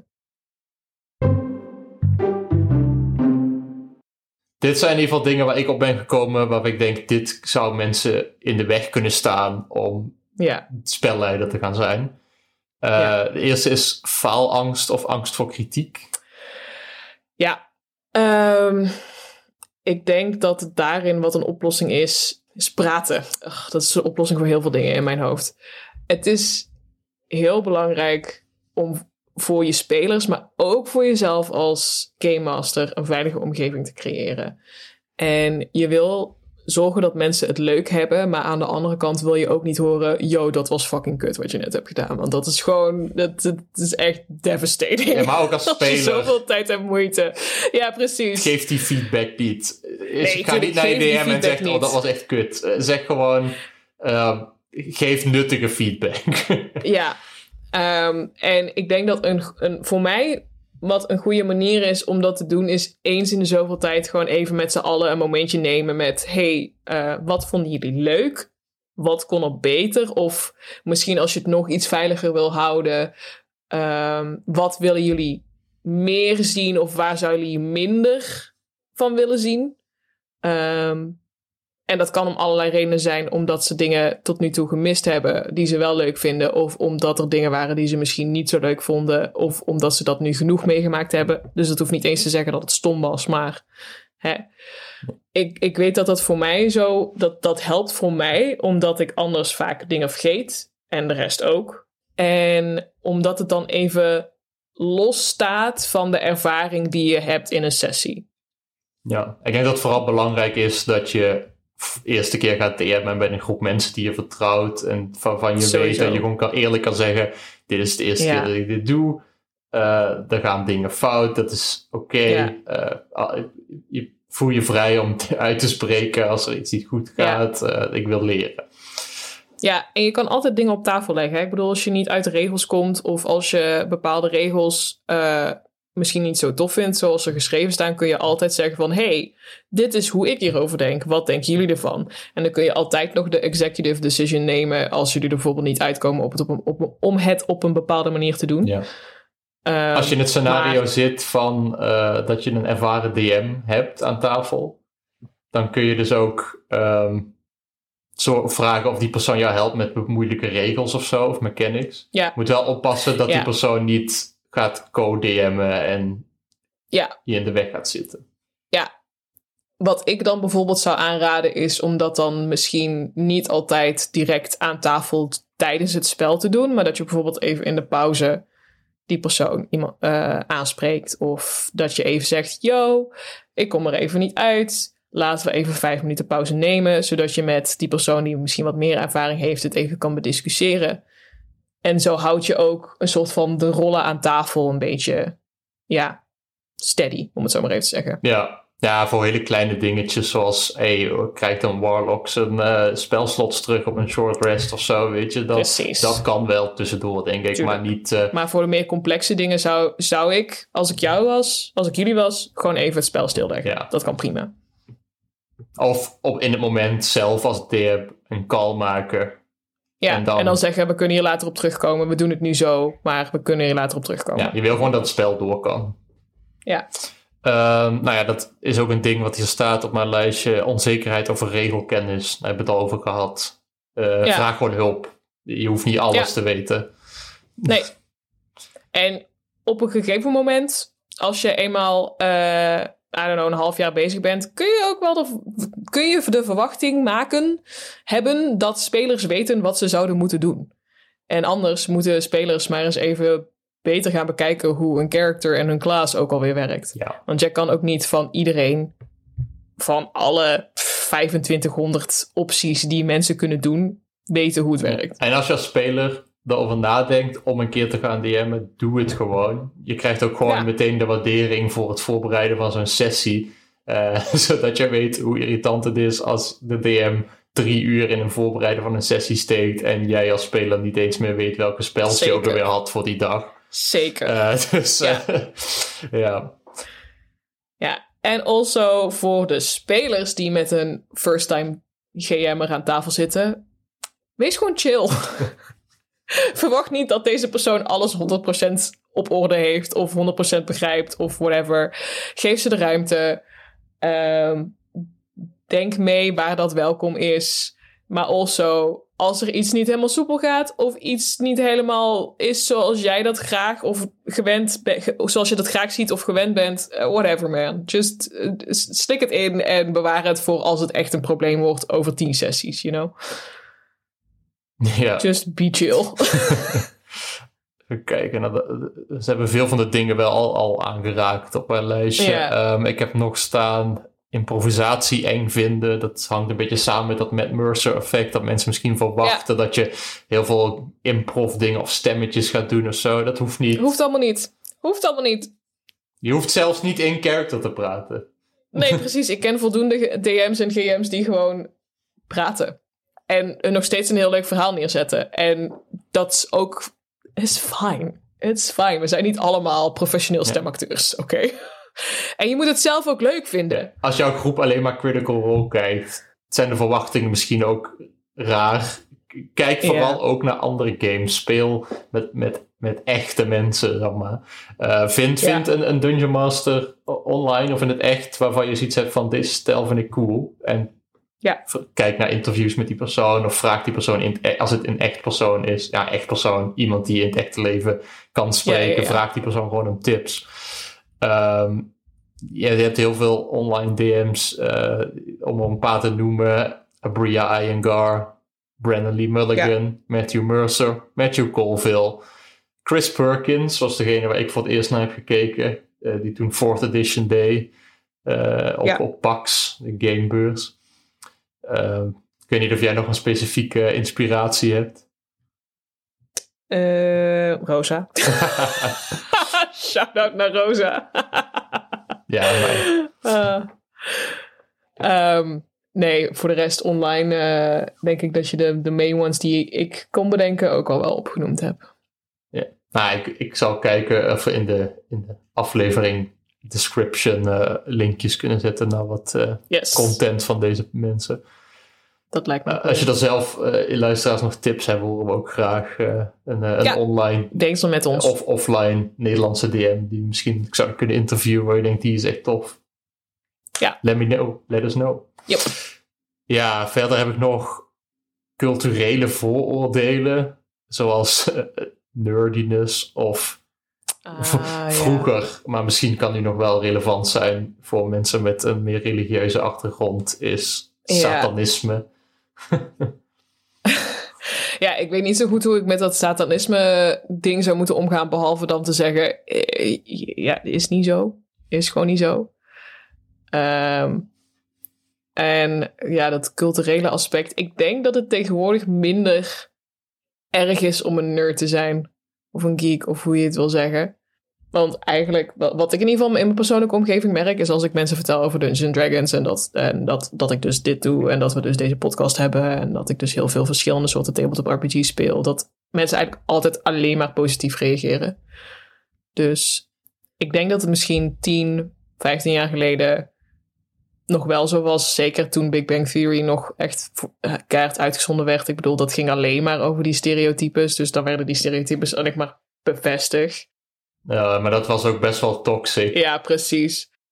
Dit zijn in ieder geval dingen waar ik op ben gekomen, waar ik denk, dit zou mensen in de weg kunnen staan om Ja. spelleider te gaan zijn. Uh, Ja. De eerste is faalangst of angst voor kritiek. Ja. Um, ik denk dat het daarin wat een oplossing is, is praten. Ugh, dat is een oplossing voor heel veel dingen in mijn hoofd. Het is heel belangrijk om voor je spelers, maar ook voor jezelf als game master een veilige omgeving te creëren. En je wil zorgen dat mensen het leuk hebben, maar aan de andere kant wil je ook niet horen, yo, dat was fucking kut wat je net hebt gedaan. Want dat is gewoon, dat, dat is echt devastating. Ja, maar ook als Als je speler. zoveel tijd en moeite. Ja, precies. Geef die feedback niet. Nee, Dus ga tuurlijk, niet naar je geef die D M en feedback zeg, oh, niet. dat was echt kut. Uh, zeg gewoon, uh, geef nuttige feedback. Ja. Um, en ik denk dat een, een, voor mij, wat een goede manier is om dat te doen, is eens in de zoveel tijd gewoon even met z'n allen een momentje nemen met, hey, uh, wat vonden jullie leuk? Wat kon er beter? Of misschien als je het nog iets veiliger wil houden, um, wat willen jullie meer zien of waar zouden jullie minder van willen zien? Um, En dat kan om allerlei redenen zijn, omdat ze dingen tot nu toe gemist hebben die ze wel leuk vinden, of omdat er dingen waren die ze misschien niet zo leuk vonden, of omdat ze dat nu genoeg meegemaakt hebben. Dus dat hoeft niet eens te zeggen dat het stom was, maar hè. Ik, ik weet dat dat voor mij zo, dat, dat helpt voor mij, omdat ik anders vaak dingen vergeet, en de rest ook. En omdat het dan even los staat van de ervaring die je hebt in een sessie. Ja, ik denk dat het vooral belangrijk is dat je de eerste keer gaat D M'en bij een groep mensen die je vertrouwt en waarvan je Sowieso. weet dat je gewoon kan, eerlijk kan zeggen, dit is de eerste Ja. keer dat ik dit doe. Uh, er gaan dingen fout, dat is oké. Okay. Ja. Uh, je voel je vrij om uit te spreken als er iets niet goed gaat. Ja. Uh, ik wil leren. Ja, en je kan altijd dingen op tafel leggen. Hè? Ik bedoel, als je niet uit de regels komt of als je bepaalde regels uh, misschien niet zo tof vindt zoals ze geschreven staan, kun je altijd zeggen van, hey, dit is hoe ik hierover denk. Wat denken jullie ervan? En dan kun je altijd nog de executive decision nemen als jullie er bijvoorbeeld niet uitkomen op het op een, op, om het op een bepaalde manier te doen. Ja. Um, als je in het scenario maar, zit van uh, dat je een ervaren D M hebt aan tafel, dan kun je dus ook um, zo vragen of die persoon jou helpt met moeilijke regels of zo, of mechanics. Ja. Je moet wel oppassen dat ja. die persoon niet gaat co-D M'en en ja. je in de weg gaat zitten. Ja. Wat ik dan bijvoorbeeld zou aanraden is om dat dan misschien niet altijd direct aan tafel tijdens het spel te doen, maar dat je bijvoorbeeld even in de pauze die persoon iemand, uh, aanspreekt. Of dat je even zegt, yo, ik kom er even niet uit. Laten we even vijf minuten pauze nemen, zodat je met die persoon die misschien wat meer ervaring heeft het even kan bediscussiëren. En zo houd je ook een soort van de rollen aan tafel een beetje, ja, steady, om het zo maar even te zeggen. Ja, ja, voor hele kleine dingetjes zoals, hey, krijgt een Warlock zijn uh, spelslots terug op een short rest of zo, weet je. Dat, dat kan wel tussendoor, denk ik, Tuurlijk. maar niet... Uh... Maar voor de meer complexe dingen zou, zou ik, als ik jou was, als ik jullie was, gewoon even het spel stilleggen. Ja. Dat kan prima. Of op, in het moment zelf als D M een call maken. Ja, en dan, en dan zeggen we kunnen hier later op terugkomen. We doen het nu zo, maar we kunnen hier later op terugkomen. Ja, je wil gewoon dat het spel door kan. Ja. Um, nou ja, dat is ook een ding wat hier staat op mijn lijstje. Onzekerheid over regelkennis. Daar hebben we het al over gehad. Uh, ja. Vraag gewoon hulp. Je hoeft niet alles ja. te weten. Nee. En op een gegeven moment, als je eenmaal, uh, I don't know, een half jaar bezig bent, kun je ook wel de, kun je de verwachting maken, hebben dat spelers weten wat ze zouden moeten doen. En anders moeten spelers maar eens even beter gaan bekijken hoe een character en hun class ook alweer werkt. Ja. Want jij kan ook niet van iedereen, van alle vijfentwintighonderd opties die mensen kunnen doen, weten hoe het werkt. En als je als speler erover nadenkt om een keer te gaan D M'en, doe het gewoon. Je krijgt ook gewoon ja. meteen de waardering voor het voorbereiden van zo'n sessie. Uh, zodat je weet hoe irritant het is als de D M drie uur in een voorbereiden van een sessie steekt en jij als speler niet eens meer weet welke spels je ook alweer had voor die dag. Zeker. Uh, dus, ja. Uh, ja. Ja, en also voor de spelers die met een first-time G M'er aan tafel zitten, wees gewoon chill. Verwacht niet dat deze persoon alles honderd procent op orde heeft of honderd procent begrijpt of whatever. Geef ze de ruimte. Um, denk mee waar dat welkom is. Maar also, als er iets niet helemaal soepel gaat of iets niet helemaal is zoals jij dat graag of gewend bent, zoals je dat graag ziet of gewend bent, uh, whatever man. Just uh, stik het in en bewaar het voor als het echt een probleem wordt over tien sessies, you know? Ja. Just be chill. Even kijken. Nou, ze hebben veel van de dingen wel al, al aangeraakt op mijn lijstje. Ja. Um, ik heb nog staan improvisatie eng vinden. Dat hangt een beetje samen met dat Matt Mercer effect. Dat mensen misschien verwachten ja. dat je heel veel improv dingen of stemmetjes gaat doen of zo. Dat hoeft niet. Hoeft allemaal niet. Hoeft allemaal niet. Je hoeft zelfs niet in character te praten. Nee, precies. Ik ken voldoende D M's en G M's die gewoon praten. En nog steeds een heel leuk verhaal neerzetten. En dat is ook... is fine. It's fine. We zijn niet allemaal professioneel stemacteurs, oké? Okay? En je moet het zelf ook leuk vinden. Als jouw groep alleen maar Critical Role kijkt, zijn de verwachtingen misschien ook raar. Kijk vooral yeah. ook naar andere games. Speel met, met, met echte mensen, zeg maar. Uh, vind ja. vind een, een Dungeon Master online of in het echt, waarvan je zoiets hebt van, deze stijl vind ik cool. En ja. kijk naar interviews met die persoon of vraag die persoon, in, als het een echt persoon is, ja, echt persoon, iemand die in het echte leven kan spreken, ja, ja, ja. vraag die persoon gewoon om tips. Um, ja, je hebt heel veel online D M's, uh, om er een paar te noemen, Bria Iyengar, Brandon Lee Mulligan, ja. Matthew Mercer, Matthew Colville, Chris Perkins was degene waar ik voor het eerst naar heb gekeken, uh, die toen fourth edition deed, uh, op, ja. op PAX, de gamebeurs. Uh, ik weet niet of jij nog een specifieke inspiratie hebt. Uh, Rosa. Shout-out naar Rosa. Ja, maar... Uh, um, nee, voor de rest online uh, denk ik dat je de, de main ones die ik kon bedenken ook al wel opgenoemd hebt. Ja, nou, ik, ik zal kijken of we in de, in de aflevering description uh, linkjes kunnen zetten naar wat uh, yes. content van deze mensen. Dat lijkt me uh, als je er zelf uh, in luisteraars nog tips hebt, horen we ook graag uh, een, uh, een ja, online denk zo met ons. of offline Nederlandse D M die misschien ik zou kunnen interviewen waar je denkt die is echt tof. Ja. Let me know. Let us know. Yep. Ja, verder heb ik nog culturele vooroordelen zoals uh, nerdiness of ah, v- vroeger, ja. maar misschien kan die nog wel relevant zijn voor mensen met een meer religieuze achtergrond, is ja. satanisme. Ja, ik weet niet zo goed hoe ik met dat satanisme ding zou moeten omgaan, behalve dan te zeggen, eh, ja, is niet zo. Is gewoon niet zo. Um, en ja, dat culturele aspect. Ik denk dat het tegenwoordig minder erg is om een nerd te zijn. Of een geek, of hoe je het wil zeggen. Want eigenlijk, wat ik in ieder geval in mijn persoonlijke omgeving merk, is als ik mensen vertel over Dungeons and Dragons en, dat, en dat, dat ik dus dit doe en dat we dus deze podcast hebben en dat ik dus heel veel verschillende soorten tabletop R P G's speel, dat mensen eigenlijk altijd alleen maar positief reageren. Dus ik denk dat het misschien tien, vijftien jaar geleden nog wel zo was. Zeker toen Big Bang Theory nog echt keihard uitgezonden werd. Ik bedoel, dat ging alleen maar over die stereotypes. Dus dan werden die stereotypes alleen maar bevestigd. Ja, maar dat was ook best wel toxic. Ja, precies.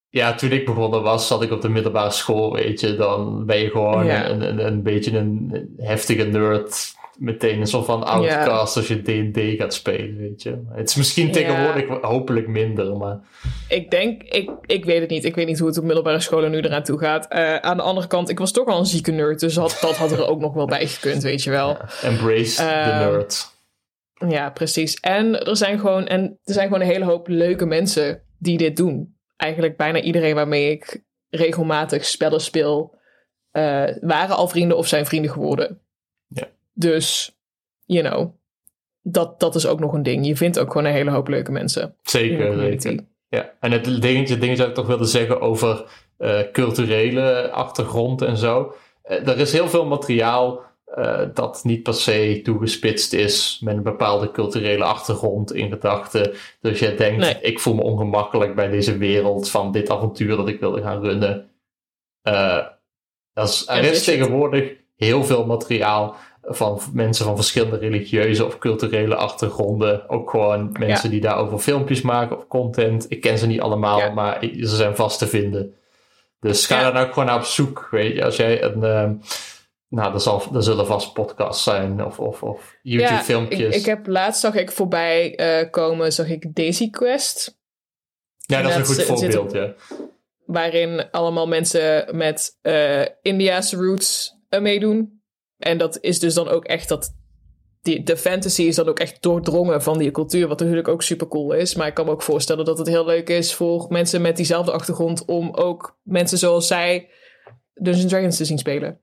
Ja, toen ik begonnen was, zat ik op de middelbare school, weet je. Dan ben je gewoon Ja. een, een, een beetje een heftige nerd. Meteen een soort van outcast Ja. als je D en D gaat spelen, weet je. Het is misschien Ja. tegenwoordig hopelijk minder, maar... Ik denk, ik, ik weet het niet. Ik weet niet hoe het op middelbare scholen nu eraan toe gaat. Uh, aan de andere kant, ik was toch al een zieke nerd. Dus had, dat had er ook nog wel bij gekund, weet je wel. Ja, embrace uh, the nerd. Ja, precies. En er zijn gewoon, en er zijn gewoon een hele hoop leuke mensen die dit doen. Eigenlijk bijna iedereen waarmee ik regelmatig spellen speel, uh, waren al vrienden of zijn vrienden geworden. Ja. Dus, you know, dat, dat is ook nog een ding. Je vindt ook gewoon een hele hoop leuke mensen. Zeker, zeker. Ja. En het dingetje, dingetje dat ik toch wilde zeggen over uh, culturele achtergrond en zo. Uh, er is heel veel materiaal uh, dat niet per se toegespitst is met een bepaalde culturele achtergrond in gedachten. Dus je denkt, nee. ik voel me ongemakkelijk bij deze wereld van dit avontuur dat ik wilde gaan runnen. Uh, dat is, er is tegenwoordig heel veel materiaal van mensen van verschillende religieuze of culturele achtergronden. Ook gewoon mensen ja. die daarover filmpjes maken of content. Ik ken ze niet allemaal, ja. maar ze zijn vast te vinden. Dus ga ja. daar nou gewoon naar op zoek. Weet je, als jij een... Uh, nou, er, zal, er zullen vast podcasts zijn of, of, of YouTube-filmpjes. Ja, ik, ik heb laatst zag ik voorbij uh, komen, zag ik Daisy Quest. Ja, dat is een goed voorbeeld, ja. Waarin allemaal mensen met uh, Indiaanse roots uh, meedoen. En dat is dus dan ook echt dat... Die, de fantasy is dan ook echt doordrongen van die cultuur. Wat natuurlijk ook super cool is. Maar ik kan me ook voorstellen dat het heel leuk is voor mensen met diezelfde achtergrond. Om ook mensen zoals zij Dungeons Dragons te zien spelen.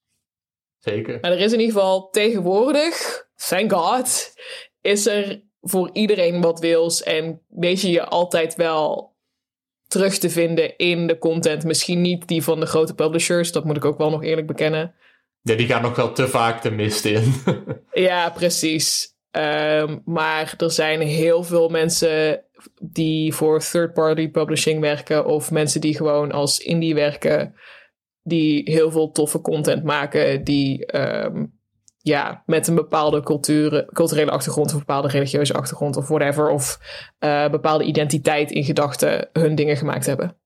Zeker. Maar er is in ieder geval tegenwoordig, thank God, is er voor iedereen wat wils. En weet je je altijd wel terug te vinden in de content. Misschien niet die van de grote publishers. Dat moet ik ook wel nog eerlijk bekennen. Ja, die gaan nog wel te vaak de mist in. Ja, precies. Um, maar er zijn heel veel mensen die voor third-party publishing werken. Of mensen die gewoon als indie werken. Die heel veel toffe content maken. Die um, ja, met een bepaalde cultuur, culturele achtergrond. Of een bepaalde religieuze achtergrond. Of whatever. Of uh, bepaalde identiteit in gedachten hun dingen gemaakt hebben.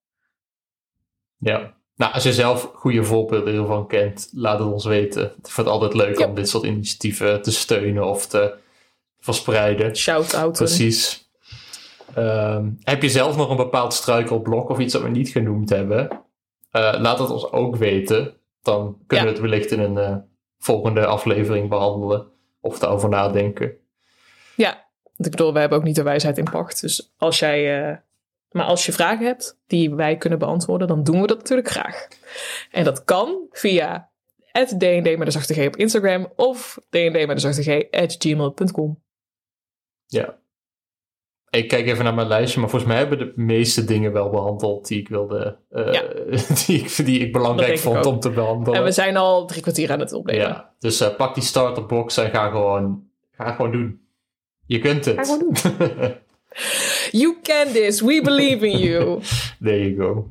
Ja. Nou, als je zelf goede voorbeelden hiervan kent, laat het ons weten. Ik vind het altijd leuk yep. om dit soort initiatieven te steunen of te verspreiden. Shout-out. Precies. Um, heb je zelf nog een bepaald struikelblok of iets dat we niet genoemd hebben? Uh, laat het ons ook weten. Dan kunnen ja. we het wellicht in een uh, volgende aflevering behandelen. Of daarover nadenken. Ja, want ik bedoel, wij hebben ook niet de wijsheid in pacht. Dus als jij... Uh... Maar als je vragen hebt die wij kunnen beantwoorden, dan doen we dat natuurlijk graag. En dat kan via at D en D met een zachte G op Instagram of D en D met een zachte G at gmail dot com. Ja. Ik kijk even naar mijn lijstje, maar volgens mij hebben de meeste dingen wel behandeld die ik wilde, uh, ja. die, ik, die ik belangrijk vond ik om te behandelen. En we zijn al drie kwartier aan het opnemen. Ja, dus uh, pak die starterbox en ga gewoon, ga gewoon doen. Je kunt het. Ga gewoon doen. You can this. We believe in you. There you go.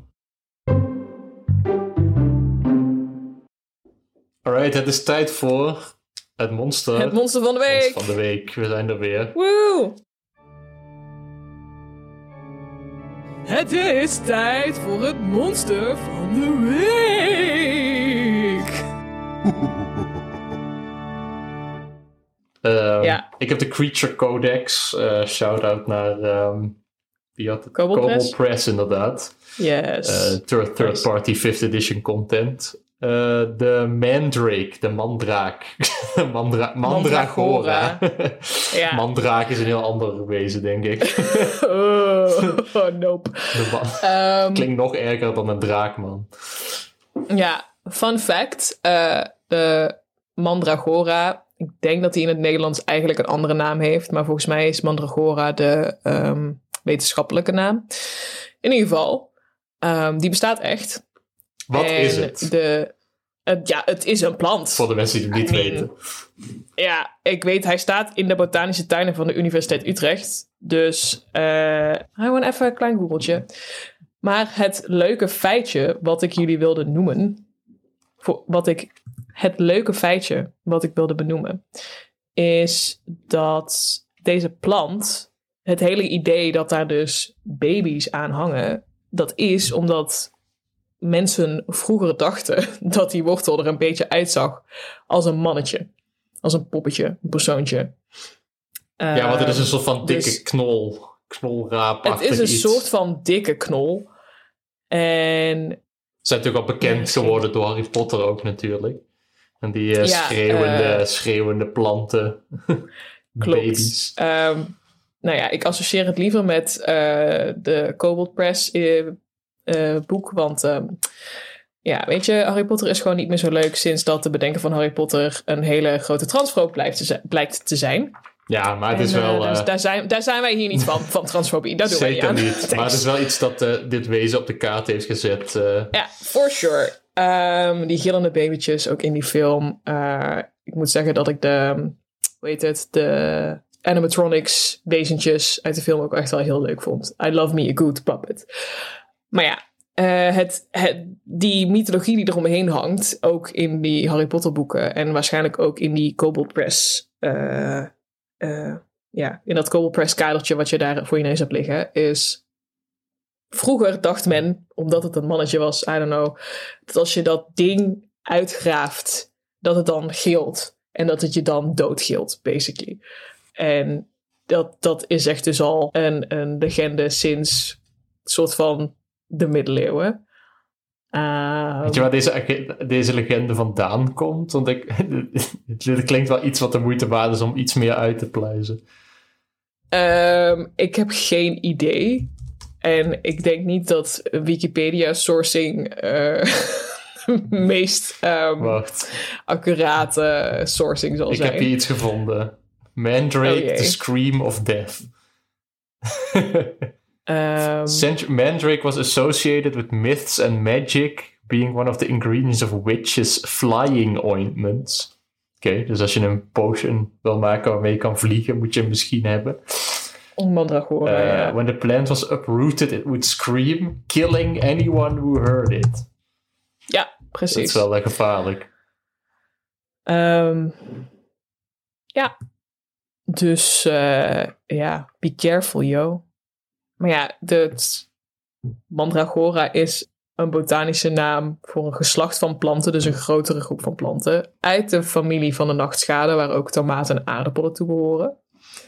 Alright, het is tijd voor het monster. Het monster van de week. Monster van de week. We zijn er weer. Woe! Het is tijd voor het monster van de week. Um, ja. Ik heb de Creature Codex. Uh, shout-out naar... Um, wie had het? Kobold Kobold Press. Press, inderdaad. Yes. Uh, third, third party fifth edition content. Uh, de Mandrake, de mandraak. Mandra- Mandragora. Ja. Mandraak is een heel ander wezen, denk ik. oh, oh, nope. Man- um, Klinkt nog erger dan een draak, man. Ja, fun fact. Uh, de Mandragora... Ik denk dat hij in het Nederlands eigenlijk een andere naam heeft. Maar volgens mij is Mandragora de um, wetenschappelijke naam. In ieder geval, um, die bestaat echt. Wat en is het? De, het? Ja, het is een plant. Voor de mensen die het niet I mean, weten. Ja, ik weet, hij staat in de botanische tuinen van de Universiteit Utrecht. Dus, uh, gewoon even een klein googeltje. Maar het leuke feitje wat ik jullie wilde noemen... Voor, wat ik... Het leuke feitje wat ik wilde benoemen is dat deze plant, het hele idee dat daar dus baby's aan hangen, dat is omdat mensen vroeger dachten dat die wortel er een beetje uitzag als een mannetje. Als een poppetje, een persoontje. Ja, want het is een soort van dikke dus, knol. Knolraapachtig Het is een iets. soort van dikke knol. En... Ze zijn natuurlijk al bekend ja, geworden door Harry Potter ook natuurlijk. En die uh, ja, schreeuwende, uh, schreeuwende planten. Klopt. Baby's. Um, nou ja, ik associeer het liever met uh, de Kobold Press uh, uh, boek. Want um, ja, weet je, Harry Potter is gewoon niet meer zo leuk sinds dat de bedenker van Harry Potter een hele grote transfoob blijft te z- blijkt te zijn. Ja, maar het en, is wel... Uh, dus uh, daar, zijn, daar zijn wij hier niet van, van transfobie. Dat doen wij niet zeker aan. niet. Maar het is wel iets dat uh, dit wezen op de kaart heeft gezet. Uh. Ja, for sure. Um, die gillende babytjes ook in die film. Uh, ik moet zeggen dat ik de... Hoe heet het? De animatronics wezentjes uit de film ook echt wel heel leuk vond. I love me a good puppet. Maar ja, uh, het, het, die mythologie die eromheen hangt, ook in die Harry Potter boeken en waarschijnlijk ook in die Kobold Press, uh, uh, ja, in dat Kobold Press kadertje wat je daar voor je neus hebt liggen, is vroeger dacht men, omdat het een mannetje was, I don't know, dat als je dat ding uitgraaft, dat het dan gilt. En dat het je dan doodgilt, basically. En dat, dat is echt dus al een, een legende sinds soort van de middeleeuwen. Uh, Weet je waar deze, deze legende vandaan komt? Want ik, dit klinkt wel iets wat de moeite waard is om iets meer uit te pluizen. Um, ik heb geen idee. En ik denk niet dat Wikipedia sourcing... Uh, meest um, accurate sourcing zal ik zijn. Ik heb hier iets gevonden. Mandrake, oh, the Scream of Death. um, Cent- Mandrake was associated with myths and magic, being one of the ingredients of witches' flying ointments. Oké, okay, dus als je een potion wil maken waarmee je kan vliegen, moet je hem misschien hebben. Mandragora, uh, ja. When the plant was uprooted, it would scream, killing anyone who heard it. Ja, precies. Dat is wel uh, gevaarlijk. Um, ja. Dus, uh, ja, be careful, yo. Maar ja, de Mandragora is een botanische naam voor een geslacht van planten, dus een grotere groep van planten, uit de familie van de nachtschade, waar ook tomaten en aardappelen toe behoren.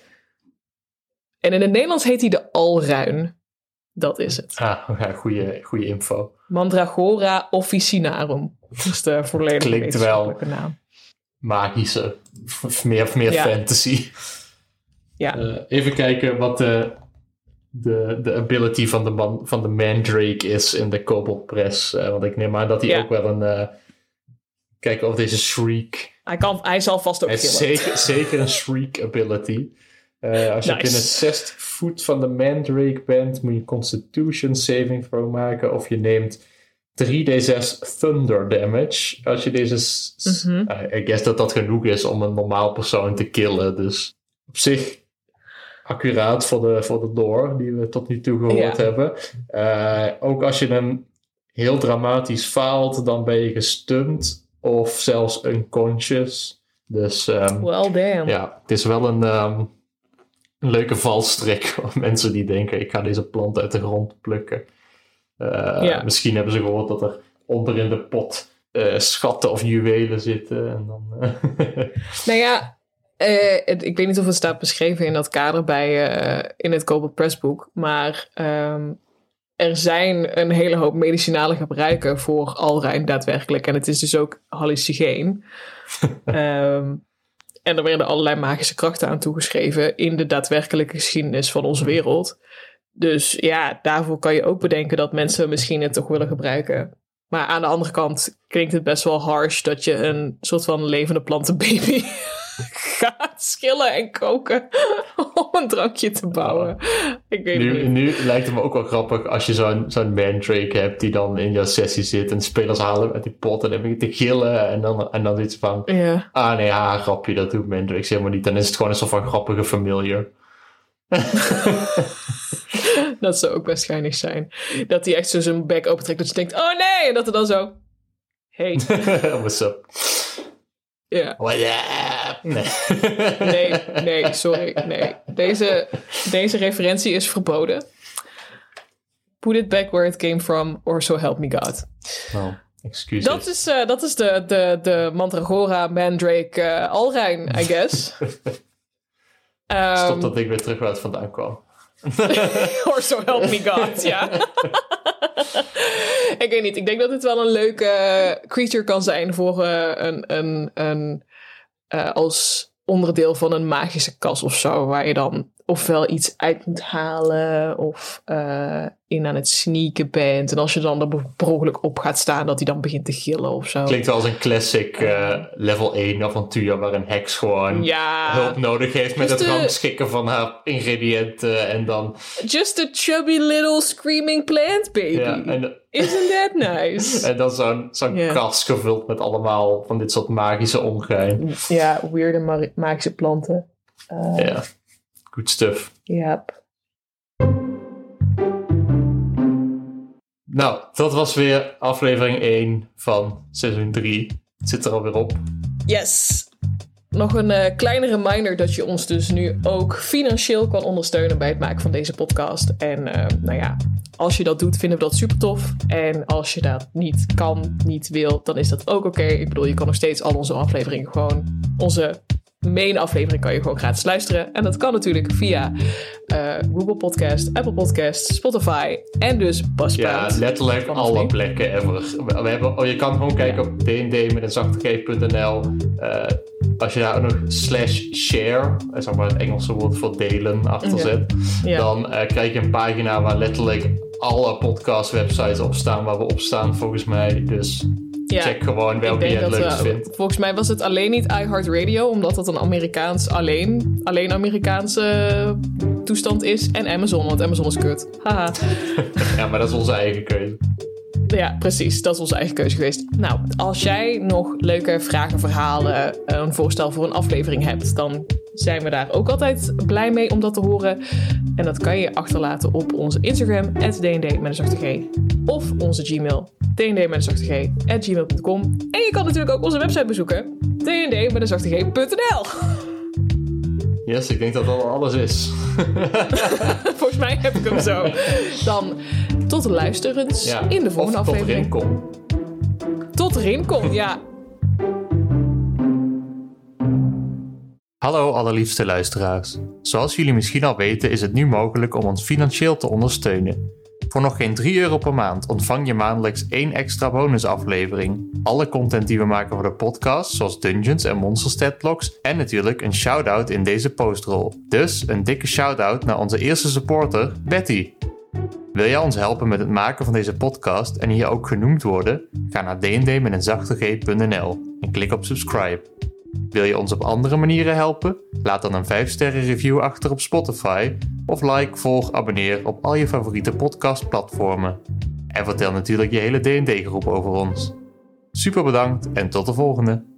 En in het Nederlands heet hij de alruin. Dat is het. Ah, ja, goede, goede info. Mandragora officinarum. Dat is de volledige Klinkt wel naam. Magische. Of meer, of meer ja. fantasy. Ja. Uh, even kijken wat de, de, de ability van de, man, van de Mandrake is in de Kobold Press. Uh, want ik neem aan dat hij ja. ook wel een... Uh, kijken of deze Shriek... Hij, kan, hij zal vast ook hij heeft zeker, zeker een Shriek ability. Uh, als je nice. binnen zestig voet van de Mandrake bent, moet je Constitution saving throw maken. Of je neemt drie d zes thunder damage. Als je deze... S- mm-hmm. uh, ik guess dat dat genoeg is om een normaal persoon te killen. Dus op zich accuraat voor de, voor de lore die we tot nu toe gehoord ja. hebben. Uh, ook als je hem heel dramatisch faalt, dan ben je gestunt of zelfs unconscious. Dus um, well, damn. Ja, het is wel een... Um, Een leuke valstrik voor mensen die denken, ik ga deze plant uit de grond plukken. Uh, ja. Misschien hebben ze gehoord dat er onder in de pot uh, schatten of juwelen zitten. En dan, uh... nou ja, uh, het, ik weet niet of het staat beschreven in dat kader bij uh, in het Kobold Press boek. Maar um, er zijn een hele hoop medicinale gebruiken voor alruin daadwerkelijk. En het is dus ook hallucinogeen. um, En er werden allerlei magische krachten aan toegeschreven in de daadwerkelijke geschiedenis van onze wereld. Dus ja, daarvoor kan je ook bedenken dat mensen misschien het toch willen gebruiken. Maar aan de andere kant klinkt het best wel harsh dat je een soort van levende plantenbaby gaat schillen en koken om een drankje te bouwen. Ik weet nu, niet. Nu lijkt het me ook wel grappig als je zo'n, zo'n Mandrake hebt die dan in jouw sessie zit en spelers halen uit die pot en dan begint te gillen en dan, en dan iets van yeah. ah nee, ha, grapje, dat doet Mandrake helemaal niet. Dan is het gewoon een soort van grappige familiar. Dat zou ook best geinig zijn. Dat hij echt zo zijn bek opentrekt dat je denkt, oh nee, en dat er dan zo hey. What's up? Ja. What up? Nee. nee, nee, sorry. Nee. Deze, deze referentie is verboden. put it back where it came from, or so help me God. Oh, excuses. Dat is, uh, dat is de, de, de Mandragora, Mandrake, uh, Alrijn, I guess. um, Stop dat ik weer terug waar het vandaan kwam. Or so help me God, ja. Ik weet niet, ik denk dat dit wel een leuke creature kan zijn voor uh, een, een, een uh, als onderdeel van een magische kas of zo, waar je dan ofwel iets uit moet halen of uh, in aan het sneaken bent. En als je dan er per ongeluk op gaat staan, dat hij dan begint te gillen of zo. Klinkt wel als een classic uh, level één avontuur waar een heks gewoon ja, hulp nodig heeft met het the... rangschikken rangschikken van haar ingrediënten en dan... Just a chubby little screaming plant baby. Ja, en, Isn't that nice? En dan zo'n, zo'n yeah. kast gevuld met allemaal van dit soort magische ongein. Ja, weirde ma- magische planten. Uh, ja, good stuff. Yep. Nou, dat was weer aflevering één van seizoen drie. Het zit er alweer op. Yes. Nog een uh, kleine reminder dat je ons dus nu ook financieel kan ondersteunen bij het maken van deze podcast. En uh, nou ja, als je dat doet, vinden we dat super tof. En als je dat niet kan, niet wil, dan is dat ook oké. Okay. Ik bedoel, je kan nog steeds al onze afleveringen gewoon... Onze main aflevering kan je gewoon gratis luisteren. En dat kan natuurlijk via uh, Google Podcast, Apple Podcast, Spotify en dus Buzzsprout. Ja, letterlijk alle plekken ever. We hebben, oh, je kan gewoon kijken op d n d met een zachte g punt n l. Uh, als je daar ook nog slash share, zeg maar het Engelse woord voor delen, achter ja. zet, ja. dan uh, krijg je een pagina waar letterlijk alle podcast websites op staan, waar we op staan volgens mij. Dus ja, check gewoon welke je het leukst uh, vindt. Volgens mij was het alleen niet iHeartRadio, omdat dat een Amerikaans alleen, alleen Amerikaanse toestand is. En Amazon, want Amazon is kut. Haha. Ja, maar dat is onze eigen keuze. Ja, precies. Dat is onze eigen keuze geweest. Nou, als jij nog leuke vragen, verhalen, een voorstel voor een aflevering hebt, dan zijn we daar ook altijd blij mee om dat te horen. En dat kan je achterlaten op onze Instagram, at d n d met een zachte g. Of onze Gmail, d n d met een zachte g, at gmail punt com. En je kan natuurlijk ook onze website bezoeken, d n d met een zachte g punt n l. Yes, ik denk dat dat alles is. Volgens mij heb ik hem zo. Dan tot luisterens ja, in de volgende of aflevering. Tot Rincon. Tot Rincon, ja. Hallo allerliefste luisteraars. Zoals jullie misschien al weten is het nu mogelijk om ons financieel te ondersteunen. Voor nog geen drie euro per maand ontvang je maandelijks één extra bonusaflevering. Alle content die we maken voor de podcast, zoals Dungeons en Monster Statblocks en natuurlijk een shout-out in deze postrol. Dus een dikke shout-out naar onze eerste supporter, Betty. Wil jij ons helpen met het maken van deze podcast en hier ook genoemd worden? Ga naar d n d met een zachte g punt n l en klik op subscribe. Wil je ons op andere manieren helpen? Laat dan een vijf sterren review achter op Spotify of like, volg, abonneer op al je favoriete podcastplatformen. En vertel natuurlijk je hele D en D groep over ons. Super bedankt en tot de volgende!